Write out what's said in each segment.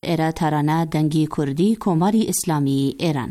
ایرا ترانه دنگی کردی کماری اسلامی ایران.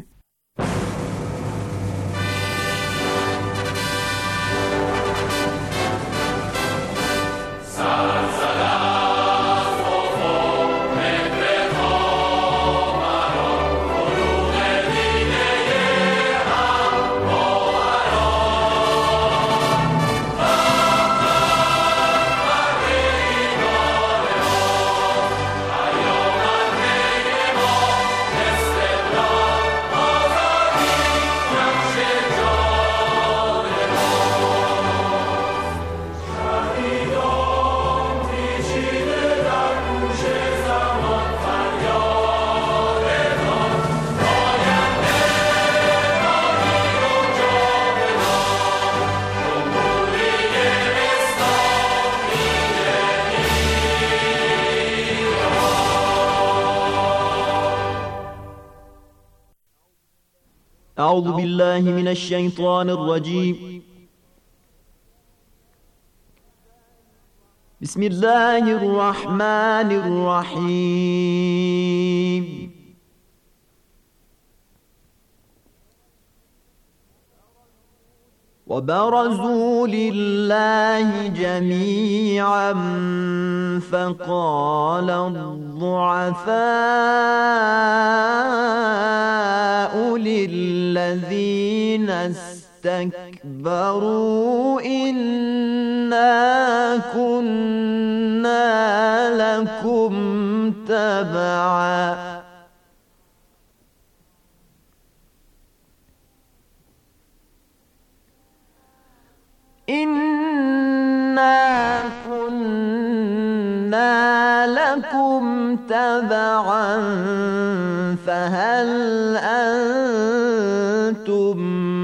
أعوذ بالله من الشيطان الرجيم. بسم الله الرحمن الرحيم. وبرزوا لله جميعا فقال الضعفاء للذين استكبروا إنا كنا لكم تبعا إنا كنا لكم تبعا فهل أنتم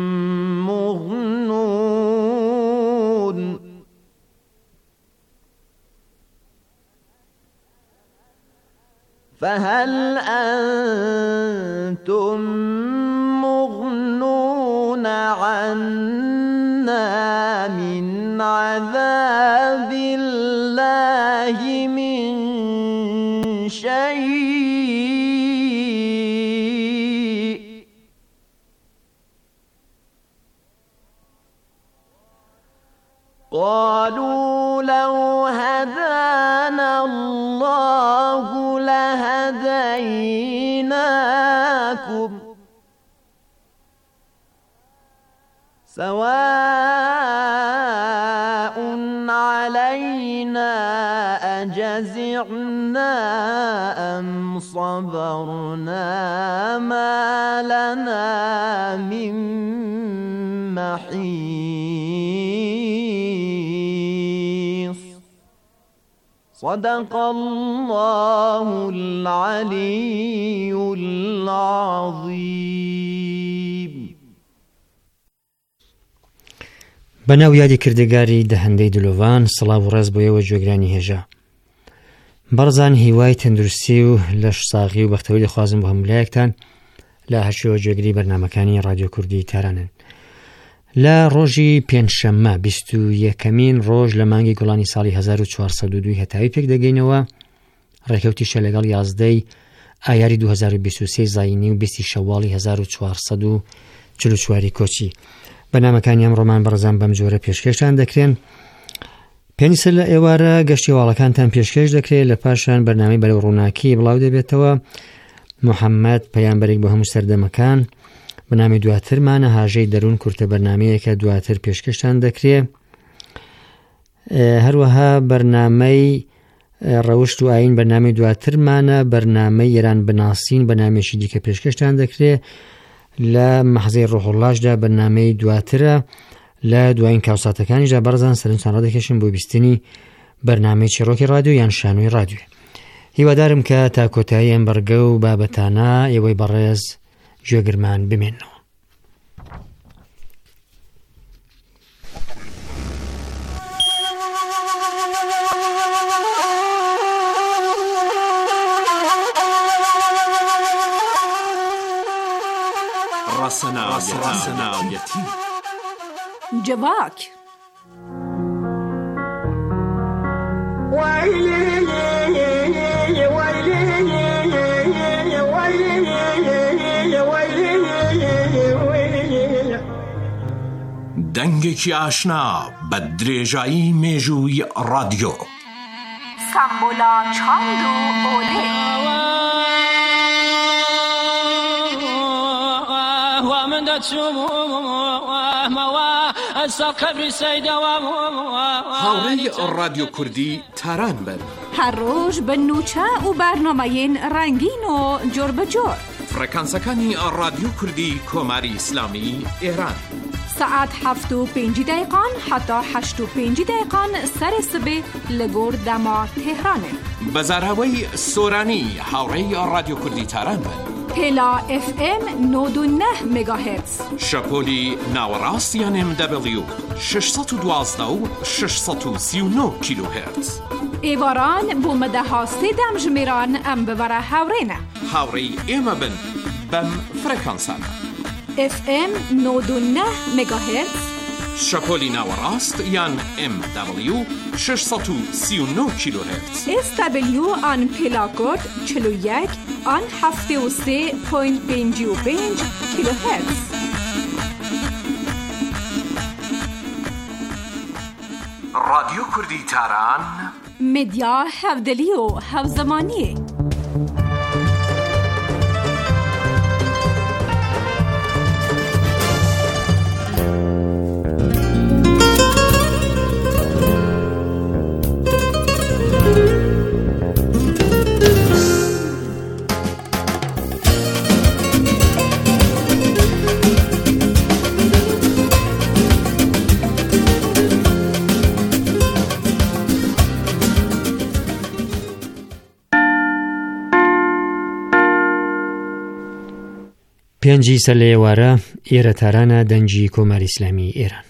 مغنون عنا من عذاب الله من شيء قالوا لو هدانا الله لهديناكم سواء علينا أجزعنا أم صبرنا ما لنا من محيص صدق الله العلي العظيم. بەناو یادی کردگاری دەهەندەی دلۆڤان سڵاو و ڕێز بۆیەوە گوێگرانی هێژە. بەڕزان هیوای تەندروستی و لەش ساغی و بەختەوەی دەخوازم بۆ هەمولایەکتان لە هەرچیەوە گوێگری بەرنامەکانی رادیۆ کوردی تارانن. لە ڕۆژی پێنجشەممە 21مین ڕۆژ لە مانگی گوڵانی ساڵی 1402 هەتاوی پێک دەگەینەوە ڕێکەوتیشە لەگەڵ 11 ئایاری 2023 زاینی و 20 شەواڵی 1444 کۆچی. بەنامەکانی ئەم ڕۆمان بەڕزان بەم جۆرە پێشکەشتان دەکرێن. پێنیسە لە ئێوارە گەشتی واڵەکانتان پێشکەش دەکرێت، لە پاشان بەرنامەی بەرەو ڕووناکی بڵاو دەبێتەوە. محەممەد پەیامبەرێک بە هەموو سەردەمەکان. بەنامی دواترمانە هاژەی دەروون کورتە بەرنامەیەکە دواتر پێشکەشتان دەکرێت. هەروەها بەرنامەی ڕەوشت و ئاین بەرنامەی دواترمانە، بەرنامەی ئێران بناسین بەنامێکی دیکە پێشکەشتان دەکرێت. لە مەحزەی ڕۆحوڵاشدا بەرنامەی دواترە. لە دوایین کاوساتەکانیشدا بەڕزان سەرنجتان ڕادەکەشن بۆ بیستنی بەرنامەی چیرۆکی رادیۆ یان شانۆی رادیۆ. هیوادارم کە تا کۆتایی ئەم بەرگە و بابەتانە ئێوەی بەڕێز گوێگرمان بمێنەوە. راسناویەتی جواک ويلي ويلي دەنگێکی ئاشنا بە درێژایی مێژووی ڕادیۆ. سامبۆلا چاند و ئۆلێ. هاوڕێی ڕادیۆ کوردی تاران بن. هەر ڕۆژ بە نوچە و بەرنامەیەن ڕەنگین و جۆر بەجۆر. فڕەکانسەکانی ڕادیۆ کوردی کۆماری ئیسلامی ئێران. سعات 7:05 حتا 8:05 سەر سبێ لە گۆر دەما تێهرانێ. بەزاراوەی سۆرانی هاوڕێی ڕادیۆ کوردی تاران بن. پێلا FM 99 مگاهرتز. شەپۆلی ناوەڕاستیان MW 612 و 639 کیلوهرتز. ئێواران بۆ مەدەها سێدەم ژمێران ئەم ببەرە هاوڕێنە. هاوڕێی ئێمە بن بەم فڕەکانسانە. FM 99 مگاهرتز. شەپۆلی ناوەڕاست یان MW 639 کیلوهرتز. SW آن پێلاکۆد 41 آن 73.55 کیلوهرتز. رادیۆ کوردی تاران مدیا هەودەلی و هەوزەمانیە. پێنجی سەر لە ئێوارە ئێرە تارانە دەنگی کۆماری ئیسلامی ئێران.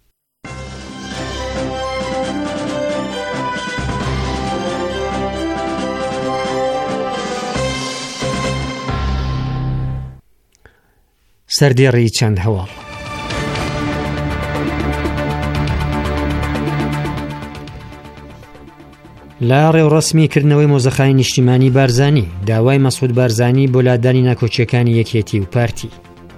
سەردێڕی چەند هەواڵ. لا ڕێوڕەسمیکردنەوەی مۆزەخانی نیشتیمانی بارزانی، داوای مەسعود بارزانی بۆ لادانی ناکۆچیەکانی یەکێتی و پارتی.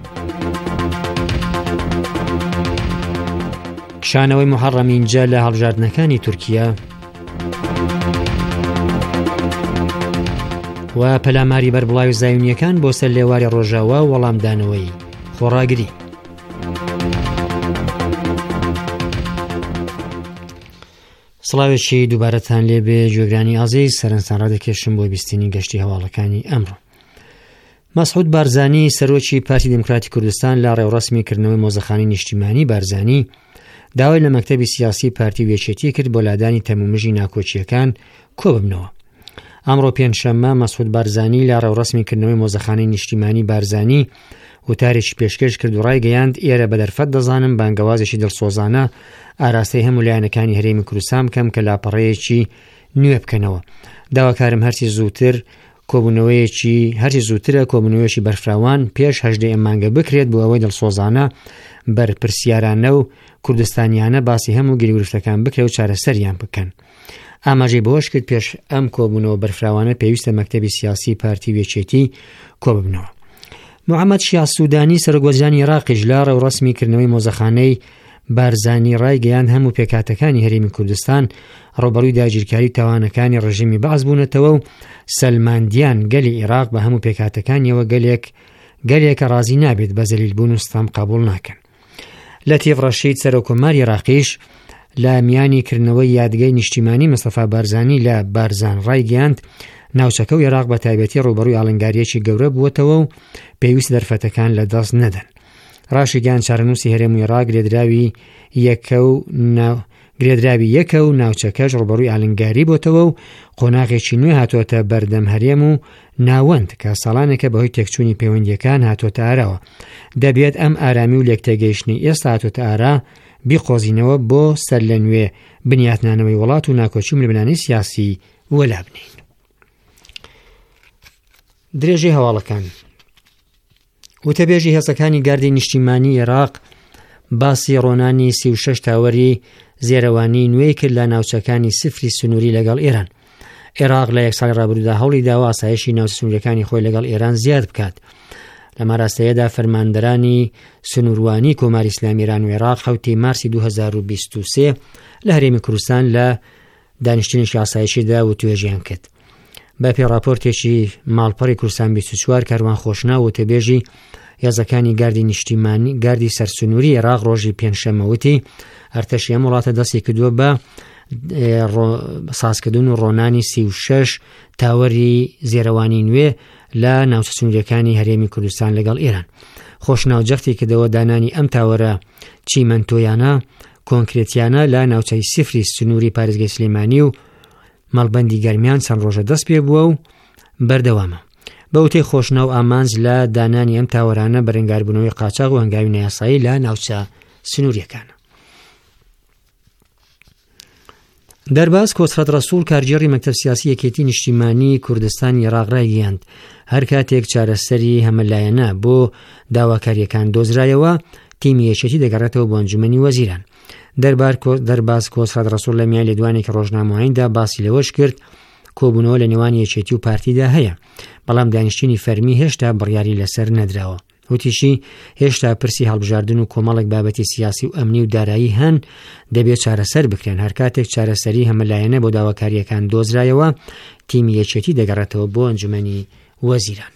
کشانەوەی محەڕەم ئینجا لە هەڵبژاردنەکانی تورکیا و پەلاماری بەربڵاوی زایونیەکان بۆ سەر لێواری ڕۆژاوا و وەڵامدانەوەی خۆڕاگری. سڵاوێکی دووبارەتان لێبێ گوێگرانی ئازیز، سەرنجتان ڕادەکێشم بۆ بیستنی گەشتی هەواڵەکانی ئەمڕۆ. مەسعود بارزانی سەرۆکی پارتی دموکراتی کوردستان لە ڕێوڕەسمیکردنەوەی مۆزەخانی نیشتیمانی بارزانی داوای لە مەکتەبی سیاسی پارتی و یەکێتی کرد بۆ لادانی تەمومژی ناکۆچیەکان کۆ ببنەوە. ئەمڕۆ پێنجشەممە مەسعود بارزانی لە ڕێوڕەسمیکردنەوەی مۆزەخانی نیشتیمانی بارزانی وتارێکی پێشکەش کرد و ڕایگەیاند ئێرە بەدەرفەت دەزانم بانگەوازێکی دڵسۆزانە ئاراستەی هەموو لایەنەکانی هەرێمی کوردستان بکەم کە لاپەڕەیەکی نوێ بکەنەوە. داواکارم هەرچی زووترە کۆبوونەوەیەکی بەرفراوان پێش 18 مانگە بکرێت بۆ ئەوەی دڵسۆزانە بەرپرسیارانە و کوردستانیانە باسی هەموو گریگرفتەکان بکرێت و چارەسەریان بکەن. ئاماژەی بەوەش کرد پێش ئەم کۆبوونەوە بەرفراوانە پێویستە مەکتەبی سیاسی پارتی و یەکێتی کۆ ببنەوە. محەممەد شیع سوودانی سەرۆکوەزیرانی عێراقیش لە ڕێوڕەسمیکردنەوەی مۆزەخانەی بارزانی ڕایگەیاند هەموو پێکاتەکانی هەرێمی کوردستان ڕۆبەڕووی داگیرکاری تاوانەکانی ڕژیمی بەعز بوونەتەوە و سەلماندیان گەلی عێراق بە هەموو پێکاتەکانیەوە گەلێکە ڕازی نابێت بە زەلیلبوون و ستام قبول ناکەن. لەتیف ڕەشید سەرۆکۆماری عێراقیش لە میانیکردنەوەی یادگای نیشتیمانی مستەفا بارزانی لە بارزان ڕایگەیاند ناوچەکە و عێراق بە تایبەتی ڕۆبەڕووی ئاڵنگاریەکی گەورە بووەتەوە و پێویست دەرفەتەکان لە دەست نەدەن. ڕاشیگەیان چارەنووسی هەرێمی عێراق گرێدراوی یەکە و ناوچەکەش ڕۆبەڕووی ئاڵنگاری بۆتەوە و قۆناغێکی نوێ هاتوۆتە بەردەم هەرێم و ناوەند کە ساڵانێکە بەهۆی تێکچوونی پەیوەندیەکان هاتوۆتە ئاراوە. دەبێت ئەم ئارامی و لێکتێگەیشتنی ئێستا هاتوۆتە ئارا بیخۆزینەوە بۆ سەر لە نوێ بنیاتنانەوەی وڵات و ناکۆچی و ململانی سیاسی وەلا بنین. درێژەی هەواڵەکان. وتەبێژی هێزەکانی گاردی نیشتیمانی عێراق باسی ڕۆنانی 36 تاوەری زێرەوانی نوێی کرد لە ناوچەکانی سفری سنووری لەگەڵ ئێران. عێراق لە یەک ساڵی ڕابردوودا هەوڵی داوە ئاسایشی ناوچە سنووریەکانی خۆی لەگەڵ ئێران زیاد بکات. لە ماراستەیەدا فەرماندەرانی سنووروانی کۆماری ئیسلامی ئێران و عێراق 7 مارسی 2023 لە هەرێمی کوردستان لە دانیشتنیشی ئاسایشیدا وتوێژیان کرد. بە پێی راپۆرتێکی ماڵپەڕی کوردستان 24 کاروان خۆشنا وتەبێژی یازەکانی گاردی نیشتیمانی گاردی سەرسنووری عێراق ڕۆژی پێنجشەممەوتی ئەرتەشی ئەم وڵاتە دەستی کردووە بە سازکردن و ڕۆنانی 36 تاوەری زێرەوانی نوێ لە ناوچە سنووریەکانی هەرێمی کوردستان لەگەڵ ئێران. خۆشناوجەختی کردەوە دانانی ئەم تاوەرە چیمەنتۆیانە کۆنکرێتیانە لە ناوچەی سفری سنووری پارێزگای سلێمانی و مەڵبەندی گەرمیان چەند ڕۆژە دەست پێ بووە و بەردەوامە. بەوتەی خۆشناو ئامانج لە دانانی ئەم تاوەرانە بەرەنگاربوونەوەی قاچاق و هەنگاوی نایاسایی لە ناوچە سنووریەکانە. دەرباز کۆسرەت ڕەسوول کارگێڕی مەکتەب سیاسی یەکێتی نیشتیمانی کوردستان عێراق ڕایگەیاند هەر کاتێک چارەسەری هەمەلایەنە بۆ داواکاریەکان دۆزرایەوە تیمی یەکێتی دەگەڕێتەوە بۆ ئەنجومەنی وەزیران. دەرباز کۆسرەت ڕەسوول لە میان لێدوانێکی ڕۆژنامەوەیاندا باسی لەوەش کرد کۆبوونەوە لە نێوان یەکێتی و پارتیدا هەیە، بەڵام دانیشتنی فەرمی هێشتا بڕیاری لەسەر نەدراوە. وتیشی هێشتا پرسی هەڵبژاردن و کۆمەڵێک بابەتی سیاسی و ئەمنی و دارایی هەن دەبێت چارەسەر بکرێن. هەر کاتێک چارەسەری هەمەلایەنە بۆ داواکاریەکان دۆزرایەوە تیمی یەکێتی دەگەڕێتەوە بۆ ئەنجومەنی وەزیران.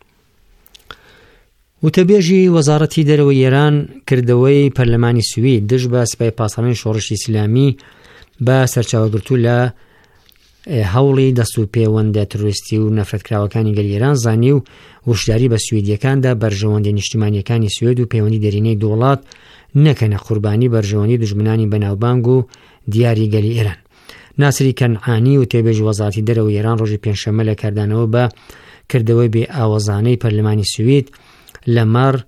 وتەبێژی وەزارەتی دەرەوەی ئێران کردەوەی پەرلەمانی سوید دژ بە سپای پاسەڵانی شۆڕشی ئیسلامی بە سەرچاوەگرتوو لە هەوڵی دەست و پەیوەندە تروریستی و نەفرەتکراوەکانی گەلی ئێران زانی و وشداری بە سویدیەکاندا بەرژەوەندی نیشتیمانیەکانی سوێد و پەیوەندی دەرینەی دووڵات نەکەنە قوربانی بەرژەوەندی دژمنانی بەناوبانگ و دیاری گەلی ئێران. ناسری کەنعانی و تێبێژی وەزارەتی دەرەوەی ئێران ڕۆژی پێنجشەممە لە کاردانەوە بە کردەوەی بێ ئاوەزانەی پەرلەمانی سوید لەمەڕ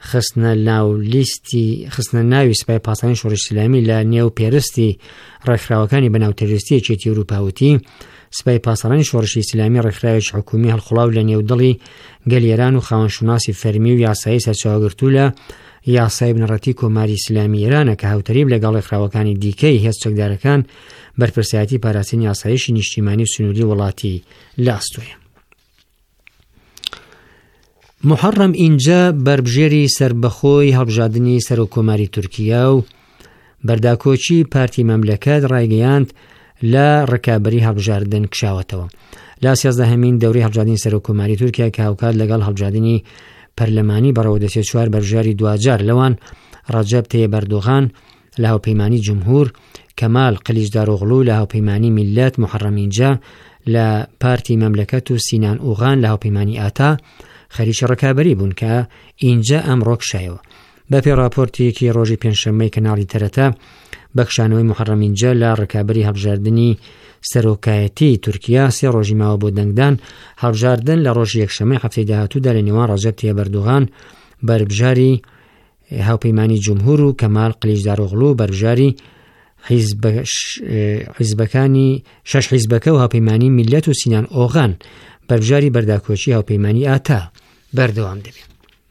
خستنە ناوی سپای پاسەڵانی شۆڕشی ئیسلامی لە نێو پێرستی ڕێکخراوەکانی بەناو تەروریستی یەکێتی ئەوروپاوتی سپای پاسەڵانی شۆڕشی ئیسلامی ڕێکخراوێکی حکومی هەڵخوڵاو لە نێو دڵی گەلی ئێران و خاوەنشوناسی فەرمی و یاسایی سەرچاوەگرتوو لە یاسای بنەڕەتی کۆماری ئیسلامی ئێرانە کە هاوتەریب لەگەڵ ڕێکخراوەکانی دیکەی هێز چەکدارەکان بەرپرسایەتی پاراستنی یاساییشی نیشتیمانی و سنووری وڵاتی لە ئەستۆیە. محەڕەم ئینجا بربژێری سربەخۆی هەڵبژاردننی سەرۆکۆماری تورکیا و بەرداکۆچی پارتی مەملەکەت ڕایگەیاند لە ڕکابەری هەڵبژاردن کشاوەتەوە. لا 11مین دەورەی هەڵبژاردننی سەرۆکۆماری تورکیا کە هاوکات لەگەڵ هەڵبژاردننی پەرلەمانی بەڕەوە دەچێت 4 بەرژاری دوجار لەوان ڕەجەب تەییب ئەردۆغان لە هاوپەیمانی جمهور، کەمال قلیچداروغلو لە هاوپەیمانی میلەت، محەڕەم ئینجا لە پارتی مەملەکەت و سینان ئوغان لە هاوپەیمانی ئاتا خەریکی ڕکابەری بوون کە ئینجا ئەمڕۆ کشایەوە. بەپێی راپۆرتێکی ڕۆژی پێنجشەممەی کەناڵی تەرەتە بەکشانەوەی محەڕەم ئینجا لە ڕکابەری هەڵبژاردننی سەرۆکایەتی تورکیا 3 ڕۆژی ماوە بۆ دەنگدان هەڵبژاردن لە ڕۆژی یەکشەممەی هەفتەی داهاتوودا لە نێوان ڕەجەب تەییب ئەردۆغان بەربژاری هاوپەیمانی جمهور و کەمال قلیچداروغلو بەربژاری حیزبەکانی 6 حیزبەکە و هاوپەیمانی میلەت و سینان ئۆغان بەربژاری بەرداکۆچی هاوپەیمانی ئاتا بەردەوام دەبێت.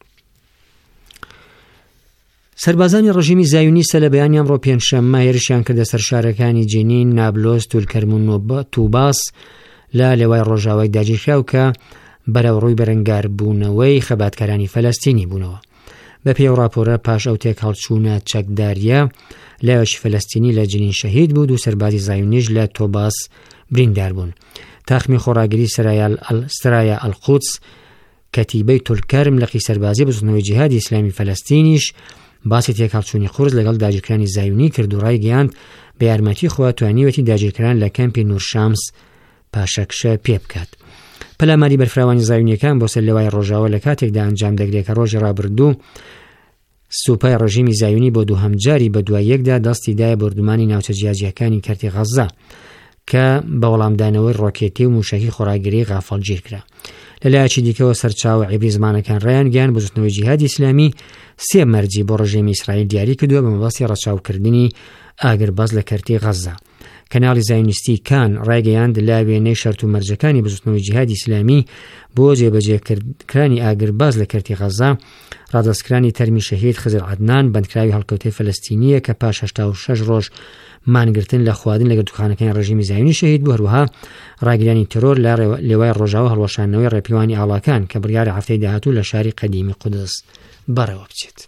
سەربازانی ڕژیمی زایونیستە لە بەیانی ئەمڕۆ پێنجشەممە هێرشیان کردە سەر شارەکانی جنین، نابلۆس، تولکەرم و تووباس لە لێوای ڕۆژاوای داگیرکراو کە بەرەوڕووی بەرەنگاربوونەوەی خەباتکارانی فەلەستینی بوونەوە. بە پێی راپۆرە پاش ئەو تێک هەڵچوونە چەکداریە لایەکی فەلەستینی لە جنین شەهید بوو و سەربازی زایونیش لە تۆباس بریندار بوون. تاخمی خۆراگری سرایە ئەلقودس کەتیبەی تولکەرم لە قی سەربازی بزنەوەی جیهادی ئیسلامی فەلەستینیش باسی تێکهەڵچوونی قورس لەگەڵ داگیرکرانی زایونی کرد و ڕایگەیاند بە یارمەتی خوا توانیوەتی داگیرکران لە کەمپی نورشامس پاشەکشە پێ بکات. پەلاماری بەرفراوانی زایونیەکان بۆ سەر لەوای ڕۆژاوە لە کاتێکدا ئەنجام دەگرێت کە ڕۆژی ڕابردوو سوپای ڕژیمی زایونی بۆ دووهەم جاری بە دوای یەکدا دەستی دایە بردومانی ناوچە جیاجیەکانی کەرتی غەزا کە بە وەڵامدانەوەی ڕۆکێتی و موشەکی خۆراگری غافڵگیر کرا. لەلایەکی دیکەوە سەرچاوە عیبری زمانەکان ڕایان گیان بزوتنەوەی جیهادی ئیسلامی 3 مەرجی بۆ ڕژیمی ئیسرائیل دیاری کردووە بە مەبەستی ڕەچاوکردنی ئاگرباز لە کەرتی غەزە. کەناڵی زایونیستی کان ڕایگەیاند لە وێنەی شەرت و مەرجەکانی بزوتنەوەی جیهادی ئیسلامی بۆ جێبەجێکردنی ئاگرباز لە کەرتی غەزە، ڕادەستکرانی تەرمی شەهید خزر عەدنان بەندکراوی هەڵکەوتەی فەلەستینیە کە پاش 86 ڕۆژ مانگرتن لە خواردن لەگەڵ دوکانەکانی ڕژیمی زایونی شەهید بوو. هەروەها ڕاگیرانی تەرۆر لە لێوای ڕۆژاوە هەڵوەشانەوەی ڕێپیوانی ئاڵاکان کە بڕیاری هەفتەی داهاتوو لە شاری قەدیمی قودس بەڕێوە بچێت.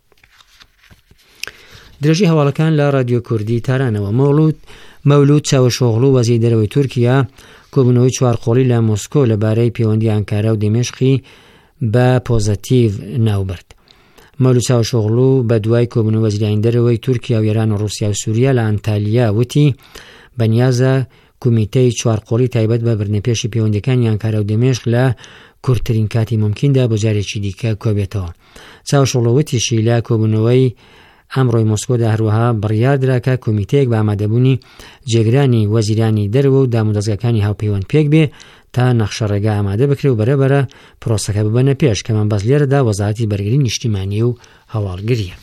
درێژی هەواڵەکان لە رادیۆ کوردی تارانەوە. مەولود چاوشۆغلو وەزیری دەرەوەی تورکیا کۆبوونەوەی چوارقۆڵی لە مۆسکۆ لەبارەی پەیوەندی ئەنکارا و دمێشقی بە پۆزەتیڤ ناوبرد. مەولود چاوشۆغلو بە دوای کۆبوونەوەی وەزیرانی دەرەوەی تورکیا و ئێران و رووسیا و سووریا لە ئەنتالیا وتی بەنیازە کومیتەی چوارقۆڵی تایبەت بە بردنپێشی پەیوەندیەکانی ئەنکارا و دمێشق لە کورتترین کاتی ممکندا بۆ جارێکی دیکە کۆبێتەوە. چاوشۆغلو وتیشی لە کۆبوونەوەی ئەمڕۆی مۆسکۆدا هەروەها بڕیار دراکە کۆمیتەیەک بە ئامادەبوونی جێگرانی وەزیرانی دەرەوە و دامودەستگاکانی هاوپەیوەند پێک بێ تا نەخشە ڕێگا ئامادە بکرێ و بەرەبەرە پرۆسەکە ببەنە پێش. کەمان بەس لێرەدا وەزارەتی بەرگری نیشتیمانی و هەواڵگریە.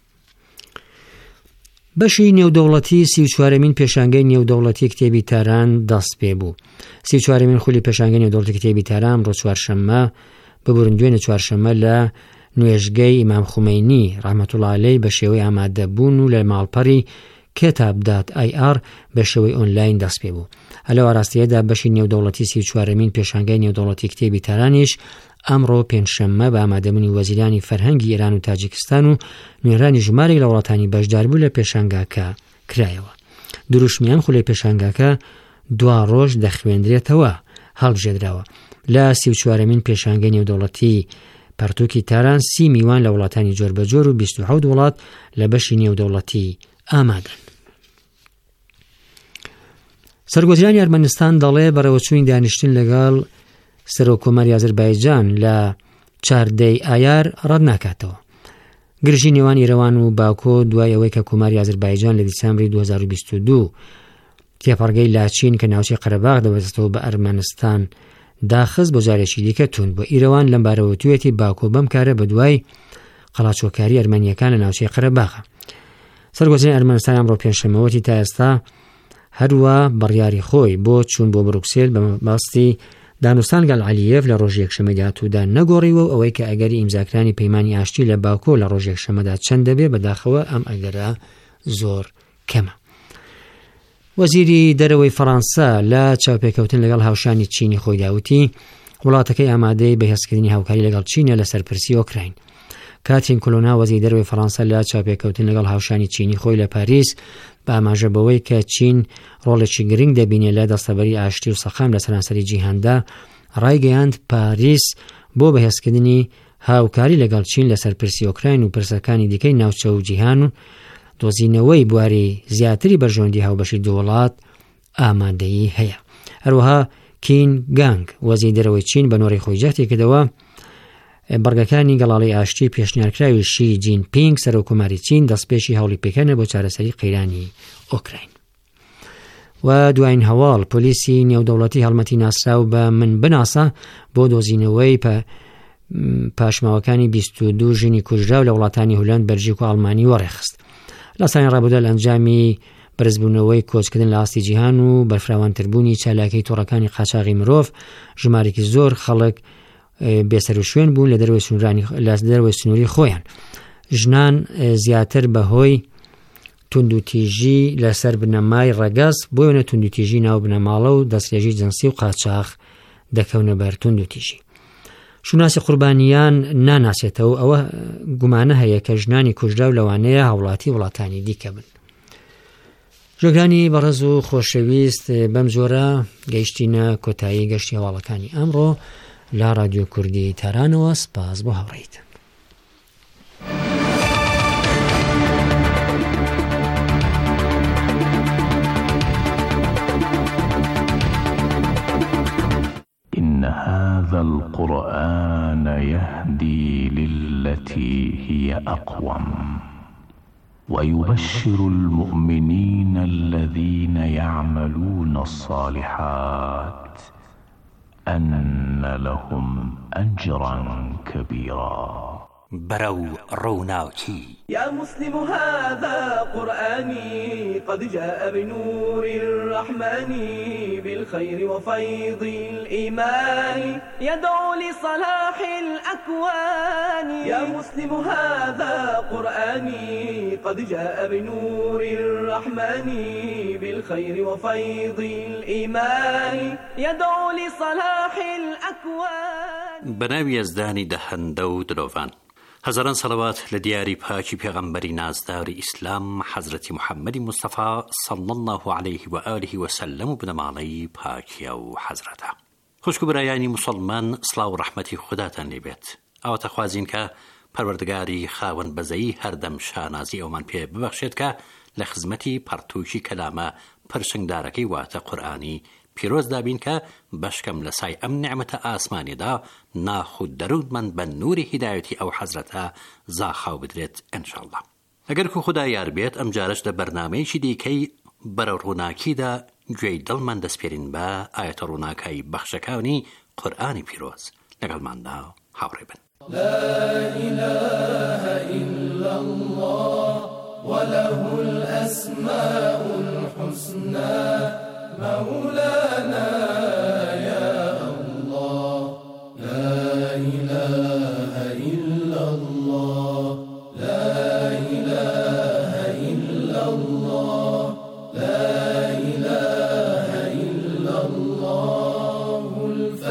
بەشی نێودەوڵەتی 34مین پێشانگەی نێودەوڵەتی کتێبی تاران دەست پێ بوو. 34مین خولی پێشانگەی نێودەوڵەتی کتێبی تاران ڕۆژ چوارشەممە ببورن دوێنێ چوارشەممە لە نوێژگەی ئیمام خومەینی ڕەحمەتوڵڵاهی عەلەیه بە شێوەی ئامادەبوون و لە ماڵپەڕی کتاب .ir بە شێوەی ئۆنلاین دەست پێ بوو. هەلەو ئاراستەیەدا بەشی نێودەوڵەتی 34مین پێشانگای نێودەوڵەتی کتێبی تارانیش ئەمڕۆ پێنجشەممە بە ئامادەبوونی وەزیرانی فەرهەنگی ئێران و تاجیکستان و نوێنرانی ژمارێک لە وڵاتانی بەشداربوو لە پێشانگاکە کرایەوە. دروشمیان خولەی پێشانگاکە 2 ڕۆژ دەخوێندرێتەوە هەڵبژێدراوە. لە 34مین پێشانگای نێودەوڵەتی پەرتووکی تاران 30 میوان لە وڵاتانی جۆربەجۆر و 27 وڵات لە بەشی نێودەوڵەتی ئامادەن. سەرگۆزیرانی ئەرمەنستان دەڵێ بەڕێوەچوونی دانیشتن لەگەڵ سەرۆکۆماری ئازەربایجان لە 14 ئایار ڕەت ناکاتەوە. گرژی نێوان ئێرەوان و باکۆ دوای ئەوەی کە کۆماری ئازەربایجان لە دیسامبری 2022 تێپەڕگەی لاچین کە ناوچەی قەرەباغ دەبێتەوە بە ئەرمەنستان داخست بۆ جارێکی دیکە تون بۆ ئیرەوان لەم بارەوەتوێتی باکۆ بەم کارە بە دوای قەڵاچۆکاری ئەرمەنیەکان لە ناوچەی قەرەباغە. سەرگۆزیرانی ئەرمەنستان ئەمڕۆ پێنجشەممەوەتی تا ئێستا هەروە بڕیاری خۆی بۆ چوون بۆ بروکسێل بە مەبەستی دانوستان گەل عەلیەف لە ڕۆژ یەکشەممەی داهاتوودا نەگۆڕیوە و ئەوەی کە ئەگەری ئیمزاکرانی پەیمانی ئاشتی لە باکۆ لە ڕۆژ یەکشەممەدا چەند دەبێ بەداخەوە ئەم ئەگەرە زۆر کەمە. وەزیری دەرەوەی فەڕەنسا لە چاوپێکەوتن لەگەڵ هاوشانی چینی خۆی داوتی وڵاتەکەی ئامادەی بەهێزکردنی هاوکاری لەگەڵ چینە لە سەرپرسی ئۆکراین. کاترین کۆلۆنا وەزیری دەرەوەی فەڕەنسا لە چاوپێکەوتن لەگەڵ هاوشانی چینی خۆی لە پاریس بە ئاماژەبەوەی کە چین ڕۆڵێکی گرنگ دەبینێت لە دەستەبەری ئاشتی و سەخام لە سەرانسەری جیهاندا ڕایگەیاند پاریس بۆ بەهێزکردنی هاوکاری لەگەڵ چین لە سەرپرسی ئۆکراین و پرسەکانی دیکەی ناوچە و جیهان و دۆزینەوەی بواری زیاتری بەرژەوەندی هاوبەشی دوو وڵات ئامادەیی هەیە. هەروەها کین گانگ وەزیری دەرەوەی چین بە نۆڕی خۆی جەهتی کردەوە بەرگەکانی گەڵاڵی ئاشتی پێشنیارکراوی شی جین پینگ سەرۆکۆماری چین دەستپێشی هەوڵی پێکەنە بۆ چارەسەری قەیرانی ئۆکراین. و دوایین هەواڵ پۆلیسی نێودەوڵەتی هەڵمەتی ناسراو بە من بناسە بۆ دۆزینەوەی پاشماوەکانی 22 ژنی کوژراو لە وڵاتانی هۆلەند بەلژیک و ئەڵمانی وەڕێخست. لە ساڵی ڕابردوودا لە ئەنجامی بەرزبوونەوەی کۆچکردن لە ئاستی جیهان و بەرفراوانتربوونی چالاکیی تۆڕەکانی قاچاغی مرۆڤ ژمارێکی زۆر خەڵک بێسەر و شوێن بوون لە دەروی سنووری خۆیان. ژنان زیاتر بەهۆی توندوتیژی لەسەر بنەمای ڕەگەز بۆیە توندوتیژی ناو بنەماڵە و دەستێژی جنسی و قاچاغ دەکەونە بەر توندوتیژی. شوناسی قوربانیان ناناسێتەوە ئەوە گومانە هەیە کە ژنانی کوژراو لەوانەیە هاوڵاتی وڵاتانی دیکە بن. ژۆگرانی بەڕێز و خۆشەویست بەم جۆرە گەیشتینە کۆتایی گەشتی هەواڵەکانی ئەمڕۆ لە رادیۆ کوردی تارانەوە. سپاس بۆ هاوڕێیت. إن هذا القرآن يهدي للتي هي أقوم ويبشر المؤمنين الذين يعملون الصالحات أن لهم أجرا كبيرا. برو روناوكي يا مسلم هذا قرآني قد جاء بنور الرحمن بالخير وفيض الإيمان يدعو لصلاح الأكوان. يا مسلم هذا قرآني قد جاء بنور الرحمن بالخير وفيض الإيمان يدعو لصلاح الأكوان. بناوی ازدانی دهنده و دلوان. هزاران صلوات لدیاری پاکی پیغمبری نازدار اسلام حضرت محمد مصطفى صلی الله علیه و آله و سلم و بنمالی پاکی و حضرته. خوشکو برایانی مسلمان صلاح و رحمتی خداتان لیبید. او تخوازین که پروردگاری خاون بزایی هر دم شانازی او من پی ببخشید که لخزمتی پرتوشی کلامه پرسنگدارکی وات قرآنی پیروز دابین که بشکم لسای ام نعمت آسمانی دا ناخود درود من به نور هدایتی او حضرت زاخاو بدرید انشاءالله. اگر که خدا یار بیت ام جارش دا برنامه چی دیکی بر روناکی دا جوی دل من دسپیرین با آیت روناکی بخشکاونی قرآن پیروز لگل من دا حوری بن. لا إله إلا الله وله الأسماء الحسنى مولانا يا الله. لا إله إلا الله لا إله إلا الله لا إله إلا الله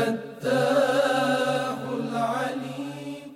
الفتاح العليم.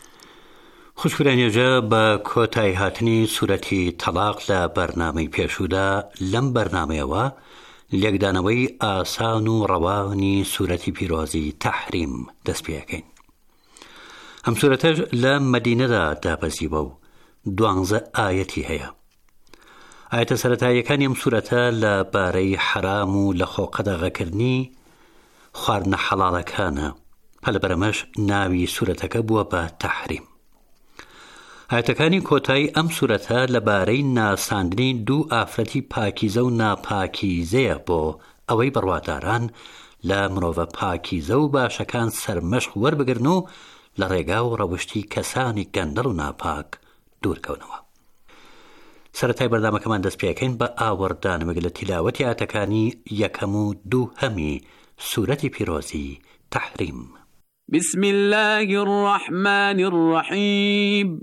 خوشبرانی جا با کوتای هاتنی سورتی طلاق لبرنامه پیشودا لم برنامه و لێکدانەوەی ئاسان و ڕەوانی سوورەتی پیرۆزی تەحریم دەست پێەکەین. ئەم سوورەتەش لە مەدینەدا دابەزیوە و 12 ئایەتی هەیە. ئایەتە سەرەتاییەکانی ئەم سوورەتە لەبارەی حرام و لە خۆقەدەغەکردنی خواردنە حەڵاڵەکانە، پەلەبەرەمەش ناوی سوورەتەکە بووە بە تەحریم. ئایەتەکانی کۆتایی ئەم سوورەتە لەبارەی ناساندنی دوو ئافرەتی پاکیزە و ناپاکیزەیە بۆ ئەوەی بڕواداران لە مرۆڤە پاکیزە و باشەکان سەرمەشق وەربگرن و لە ڕێگا و ڕەوشتی کەسانی گەندەڵ و ناپاک دوورکەونەوە. سەرەتای بەردامەکەمان دەست پێکەین بە ئاوەردانەوەک لە تیلاوەتی ئایەتەکانی یەکەم و دووهەمی سوورەتی پیرۆزی تەحریم. بسم الله الرحمن الرحيم.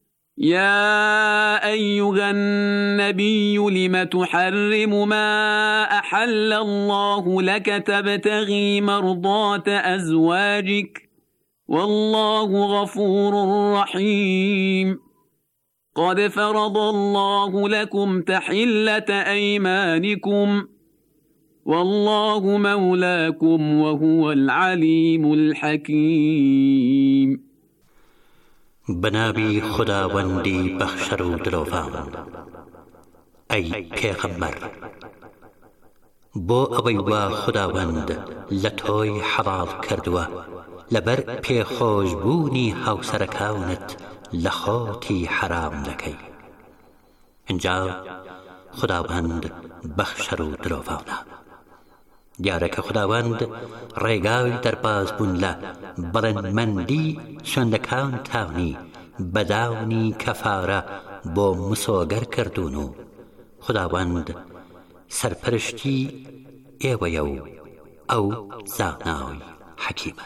يا أيها النبي لم تحرم ما أحل الله لك تبتغي مرضات أزواجك والله غفور رحيم. قد فرض الله لكم تحلة أيمانكم والله مولاكم وهو العليم الحكيم. بنابی خداوندی بخشر و دلوان. ای پیغمبر بۆ ئەوەی وا خداوەند لە تۆی حەڵاڵ کردووە لەبەر پێخۆشبوونی هاوسەرەکانت لە خۆتی حرام دەکەی. اینجا خداوەند بەخشەر و درۆڤانە. دیارەکە خداوەند ڕێگاوی دەربازبوون لە بەڵێنمەندی شوێندەکان تاونی بەداونی کەفارە بۆ مسۆگەر کردوون و خداوەند سەرپەرشتی ئێوەیە و ئەو زاناوی حەکیمە.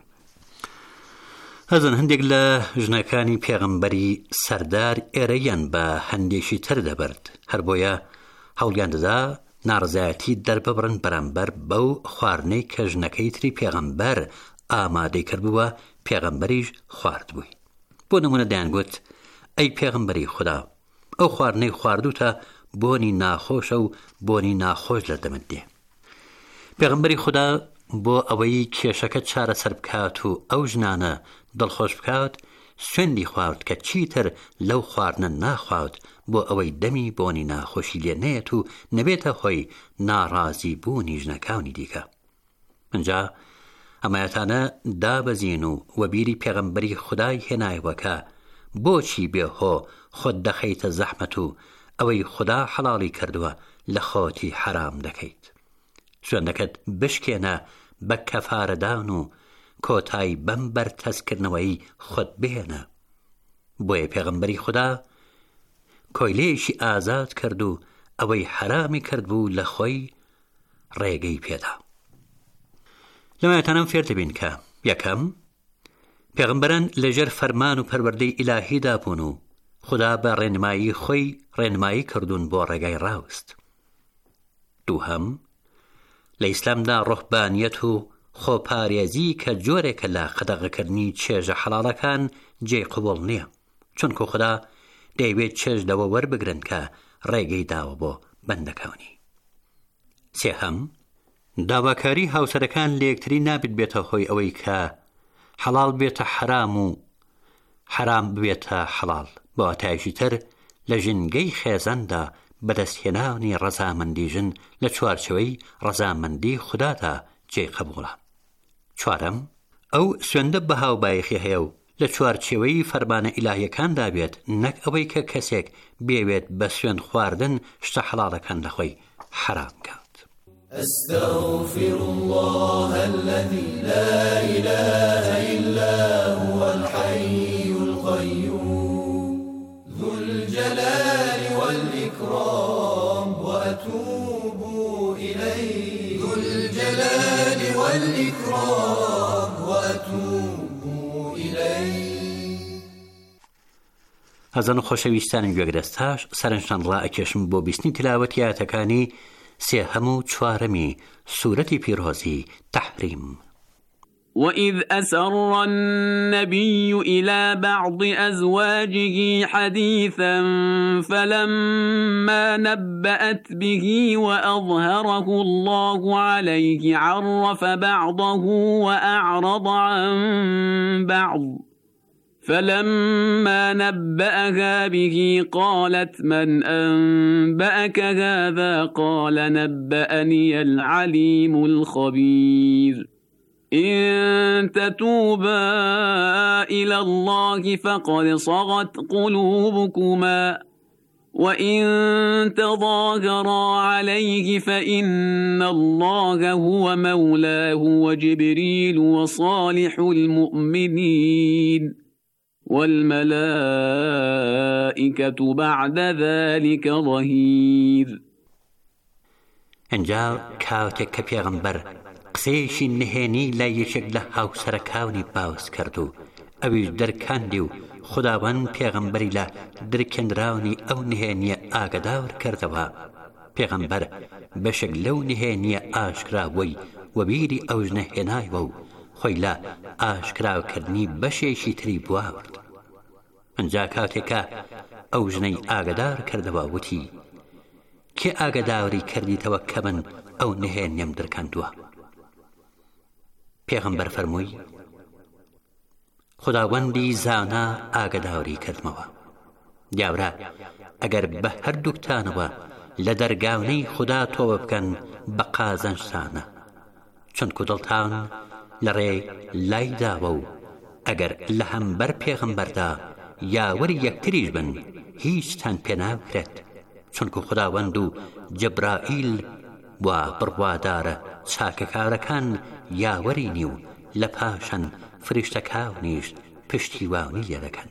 هەزن هەندێک لە ژنەکانی پێغەمبەری سەردار ئێرەیان بە هەندێکی تر دەبرد، هەر بۆیە هەوڵیان دەدا ناڕزایەتی دەرببڕن بەرامبەر بەو خواردنەی کە ژنەکەی تری پێغەمبەر ئامادەی کردبووە پێغەمبەریش خوارد بووی. بۆ نمونە دەیانگوت ئەی پێغەمبەری خوددا ئەو خواردنەی خواردوتە بۆنی ناخۆشە و بۆنی ناخۆش لە دەمت دێ. پێغەمبەری خوددا بۆ ئەوەی کێشەکە چارەسەر بکات و ئەو ژنانە دڵخۆش بکات سوێندی خوارد کە چیتر لەو خواردنە ناخوات بۆ ئەوەی دەمی بۆنی ناخۆشی لێ نەیەت و نەبێتە هۆی ناڕازی بوونی ژنەکانی دیکە. ئەنجا ئەمایەتانە دابەزین و وەبیری پێغەمبەری خودای هێنایەوە کە بۆچی بێهۆ خۆت دەخەیتە زەحمەت و ئەوەی خوددا حەڵاڵی کردووە لە خۆتی حرام دەکەیت. سوێندەکەت بشکێنە بە کەفارەدان و کۆتایی بەم بەرتەسکردنەوەی خۆت بهێنە. بۆیە پێغەمبەری خوددا کۆیلەیەکی ئازاد کرد و ئەوەی حرامی کرد بوو لە خۆی ڕێگەی پێدا. لەمایەتانم فێر دەبین کە یەکەم پێغەمبەران لەژێر فەرمان و پەروەردەی ئیلاهیدا بوون و خدا بە ڕێنمایی خۆی ڕێنمایی کردوون بۆ ڕێگای ڕاست. دووهەم لە ئیسلامدا ڕۆحبانیەت و خۆپارێزی کە جۆرێکە لە قەدەغەکردنی چێژە حەڵاڵەکان جێی قبوڵ نییە، چونکە خدا دەیەوێت چێژ لەوە وەربگرن کە ڕێگەی داوە بۆ بەندەکانی. سێهەم داواکاری هاوسەرەکان لە یەکتری نابێت بێتە هۆی ئەوەی کە حەڵاڵ بێتە حرام و حرام بێتە حەڵاڵ، بۆ واتایشی تر لە ژینگەی خێزاندا بەدەستهێنانی ڕەزامەندی ژن لە چوارچەوەی ڕەزامەندی خودادا جێی قبوڵە. چوارەم ئەو سوێندە بە هاوبایەخی هەیە و لە چوارچێوەی فەرمانە ئیلاهیەکاندا بێت، نەک ئەوەی کە کەسێک بێوێت بە سوێند خواردن شتە حەڵاڵەکان لە خۆی حرام کات. أستغفر الله الذي لا إله إلا هو الحي القيوم ذو الجلال والإكرام وأتوب إليه ذو الجلال والإكرام وأتوب إليه. هەزان و خۆشەویستانی گوێگرەستاش سەرنجتان ڕائەکێشم بۆ بیستنی تلاوەتی ئاەتەکانی سێهەم و چوارەمی سورەتی پیرۆزی تەحریم. وإذ أسر النبي إلى بعض أزواجه حديثا فلما نبأت به وأظهره الله عليه عرف بعضه وأعرض عن بعض فلما نبأها به قالت من أنبأك هذا قال نبأني العليم الخبير إن تتوبا إلى الله فقد صغت قلوبكما وإن تظاهرا عليه فإن الله هو مولاه وجبريل وصالح المؤمنين والملائكة بعد ذلك ظهير. ئەنجا کاتێک کە پێغەمبەر قسەیەکی نهێنی لە یەکێک لە هاوسەرەکانی باوس کرد و ئەویش دەرکاندی و خوداوەند پێغەمبەری لە درکێنراونی ئەو نهێنیە ئاگادار کردەوە، پێغەمبەر بەشێک لەو نهێنیە ئاشکراوەی وەبیری ئەو ژنە هێنایەوە و خۆی لە ئاشکراوکردنی بەشێکی تری بواورد. ئەنجا کاتێکە ئەو ژنەی ئاگادار کردەوە وتی کێ ئاگاداری کردیتەوە کە من ئەو نهێنیم دەرکاندووە؟ پێغەمبەر فەرمووی خداوەندی زانا ئاگاداری کردمەوە. دیاورە ئەگەر بە هەردووکتانەوە لە دەرگاونەی خدا تۆوە بکەن بە قازەنجتانە، چونکە دڵتان لە ڕێ لای داوە و ئەگەر لە هەمبەر پێغەمبەردا یاوەری یەکتریش بن هیچتان پێ ناکرێت، چونکە خداوەند و جەبرائیل و بڕوادارە چاکەکارەکان یاوەرینی و لە پاشان فریشتەکانیش پشتیوانی لێ دەکەن.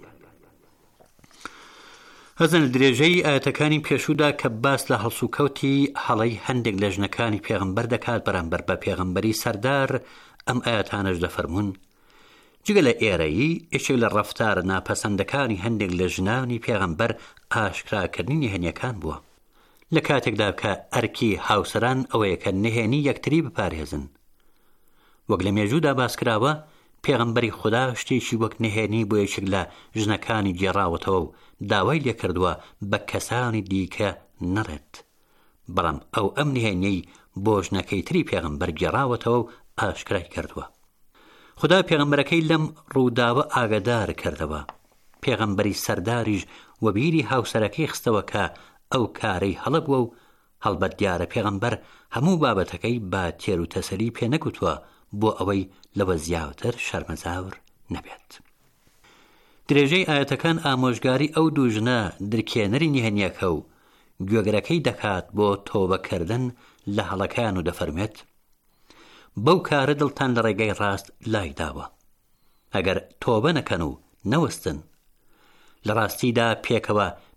هەزن درێژەی ئاەتەکانی پێشوودا کە باس لە هەڵسوکەوتی هەڵەی هەندێک لە ژنەکانی پێغەمبەر دەکات بەرامبەر بە پێغەمبەری سەردار، ئەم ئاەتانەش دەفەرمون جگە لە ئێرەیی یەکێک لە ڕەفتارە ناپەسەندەکانی هەندێک لە ژنانی پێغەمبەر ئاشکراکردنی نهێنیەکان بووە. لە کاتێکدا کە ئەرکی هاوسەران ئەوەیە کە نهێنی یەکتری بپارێزن. وەک لە مێژوودا باسکراوە پێغەمبەری خوددا شتێکی وەک نهێنی بۆ یەکێک لە ژنەکانی گێڕاوەتەوە و داوای لێ کردووە بە کەسانی دیکە نەڕێت، بەڵام ئەو ئەم نهێنیەی بۆ ژنەکەی تری پێغەمبەر گێڕاوەتەوە و ئاشکرای کردووە. خدا پێغەمبەرەکەی لەم ڕووداوە ئاگادار کردەوە. پێغەمبەری سەرداریش وەبیری هاوسەرەکەی خستەوە کە ئەو کارەی هەڵەبووە و هەڵبەت دیارە پێغەمبەر هەموو بابەتەکەی با تێر و تەسەلی پێ نەگوتووە بۆ ئەوەی لەوە زیاتر شەرمەزاور نەبێت. درێژەی ئاەتەکان ئامۆژگاری ئەو دوو ژنە درکێنەری نهێنیەکە و گوێگرەکەی دەکات بۆ تۆبەکردن لە هەڵەکان و دەفەرمێت بەو کارە دڵتان لە ڕێگەی ڕاست لای داوە. ئەگەر تۆبە نەکەن و نەوەستن لە ڕاستیدا پێکەوە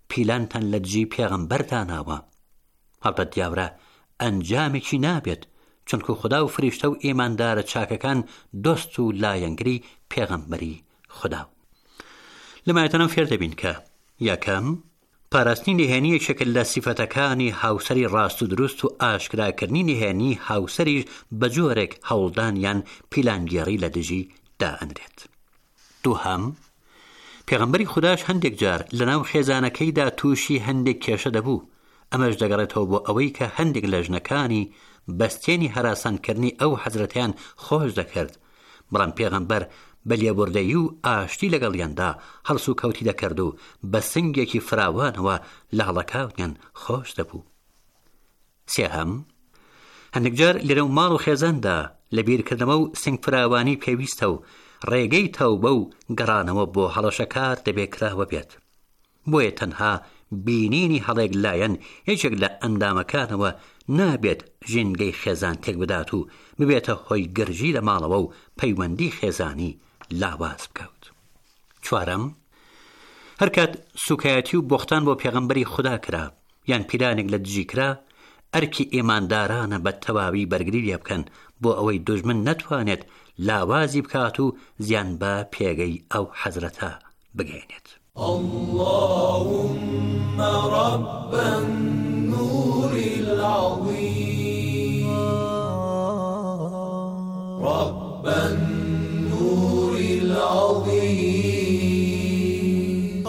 پیلانتان لە دژی پێغەمبەرداناوە. هەڵبەت دیاورە ئەنجامێکی نابێت، چونکو خدا و فریشتە و ئیماندارە چاکەکان دۆست و لایەنگری پێغەمبەری خدا. لەمایەتەنەوە فێر دەبین کە یەکەم پاراستنی نهێنی شکل لە سیفەتەکانی هاوسەری ڕاست و دروست و ئاشکراکردنی نهێنی هاوسەریش بە جۆرێک هەوڵدان یان پیلانگێڕی لە دژی دائەنرێت. دووهەم پێغەمبەری خوداش هەندێک جار لەناو خێزانەکەیدا تووشی هەندێک کێشە دەبوو. ئەمەش دەگەڕێتەوە بۆ ئەوەی کە هەندێک لە ژنەکانی بەستێنی هەراسانکردنی ئەو حەزرەتیان خۆش دەکرد، بەڵام پێغەمبەر بە لێبوردەیی و ئاشتی لەگەڵیاندا هەڵس و کەوتی دەکرد و بە سنگێکی فراوانەوە لە هەڵەکاویان خۆش دەبوو. سێهەم هەندێک جار لێرە و ماڵ و خێزاندا لە بیرکردنەوە و سنگ فراوانی پێویستە و ڕێگەی تەوبە و گەڕانەوە بۆ هەڵەشەکار دەبێت کراوە بێت. بۆیە تەنها بینینی هەڵێک لایەن هیچێک لە ئەندامەکانەوە نابێت ژینگەی خێزان تێک بدات و ببێتە هۆی گرژی لە ماڵەوە و پەیوەندی خێزانی لاواز بکەوت. چوارەم هەر کات سوکایەتی و بۆختان بۆ پێغەمبەری خوددا کرا یان پیرانێک لە دژی کرا، ئەرکی ئیماندارانە بە تەواوی بەرگری لێ بکەن بۆ ئەوەی دوژمن نەتوانێت لاوازی بکات و زیان بە پێگەی ئەو حەزرەتە بگەێنێت. اللهم رب النور العظيم رب النور العظيم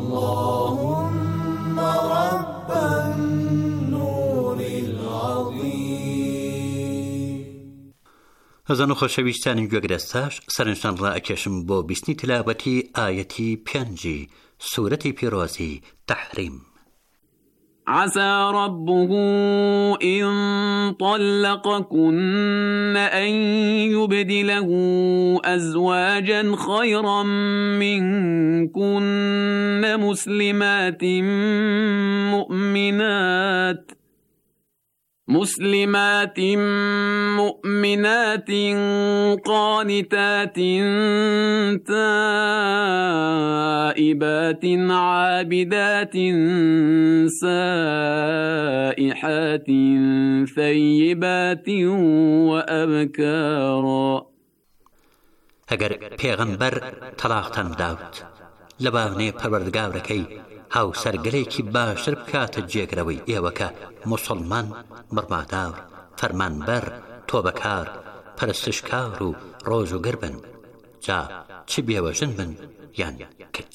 اللهم رب النور العظيم. هەزان و خۆشەویستانی گوێگرەستاش سەرنجتان ڕائەکێشم بۆ بیستنی تلاوەتی ئایەتی 5 سورەتی پیرۆزی تەحریم. عسى ربه إن طلقكن أن يبدله أزواجا خيرا منكن مسلمات مؤمنات قانتات تائبات عابدات سائحات ثيبات وأبكارا. ئەگەر پێغەمبەر تەلاقتان بدات لە باوێنەی پەروەردگارەکەی هاوسەرگەلێکی باشتر بکاتە جێگرەوەی ئێوە کە موسڵمان، بڕماداور، فەرمانبەر، تۆبەکار، پەرستشکار و ڕۆژوگر بن، جا چ بێوەژن بن یان کچ.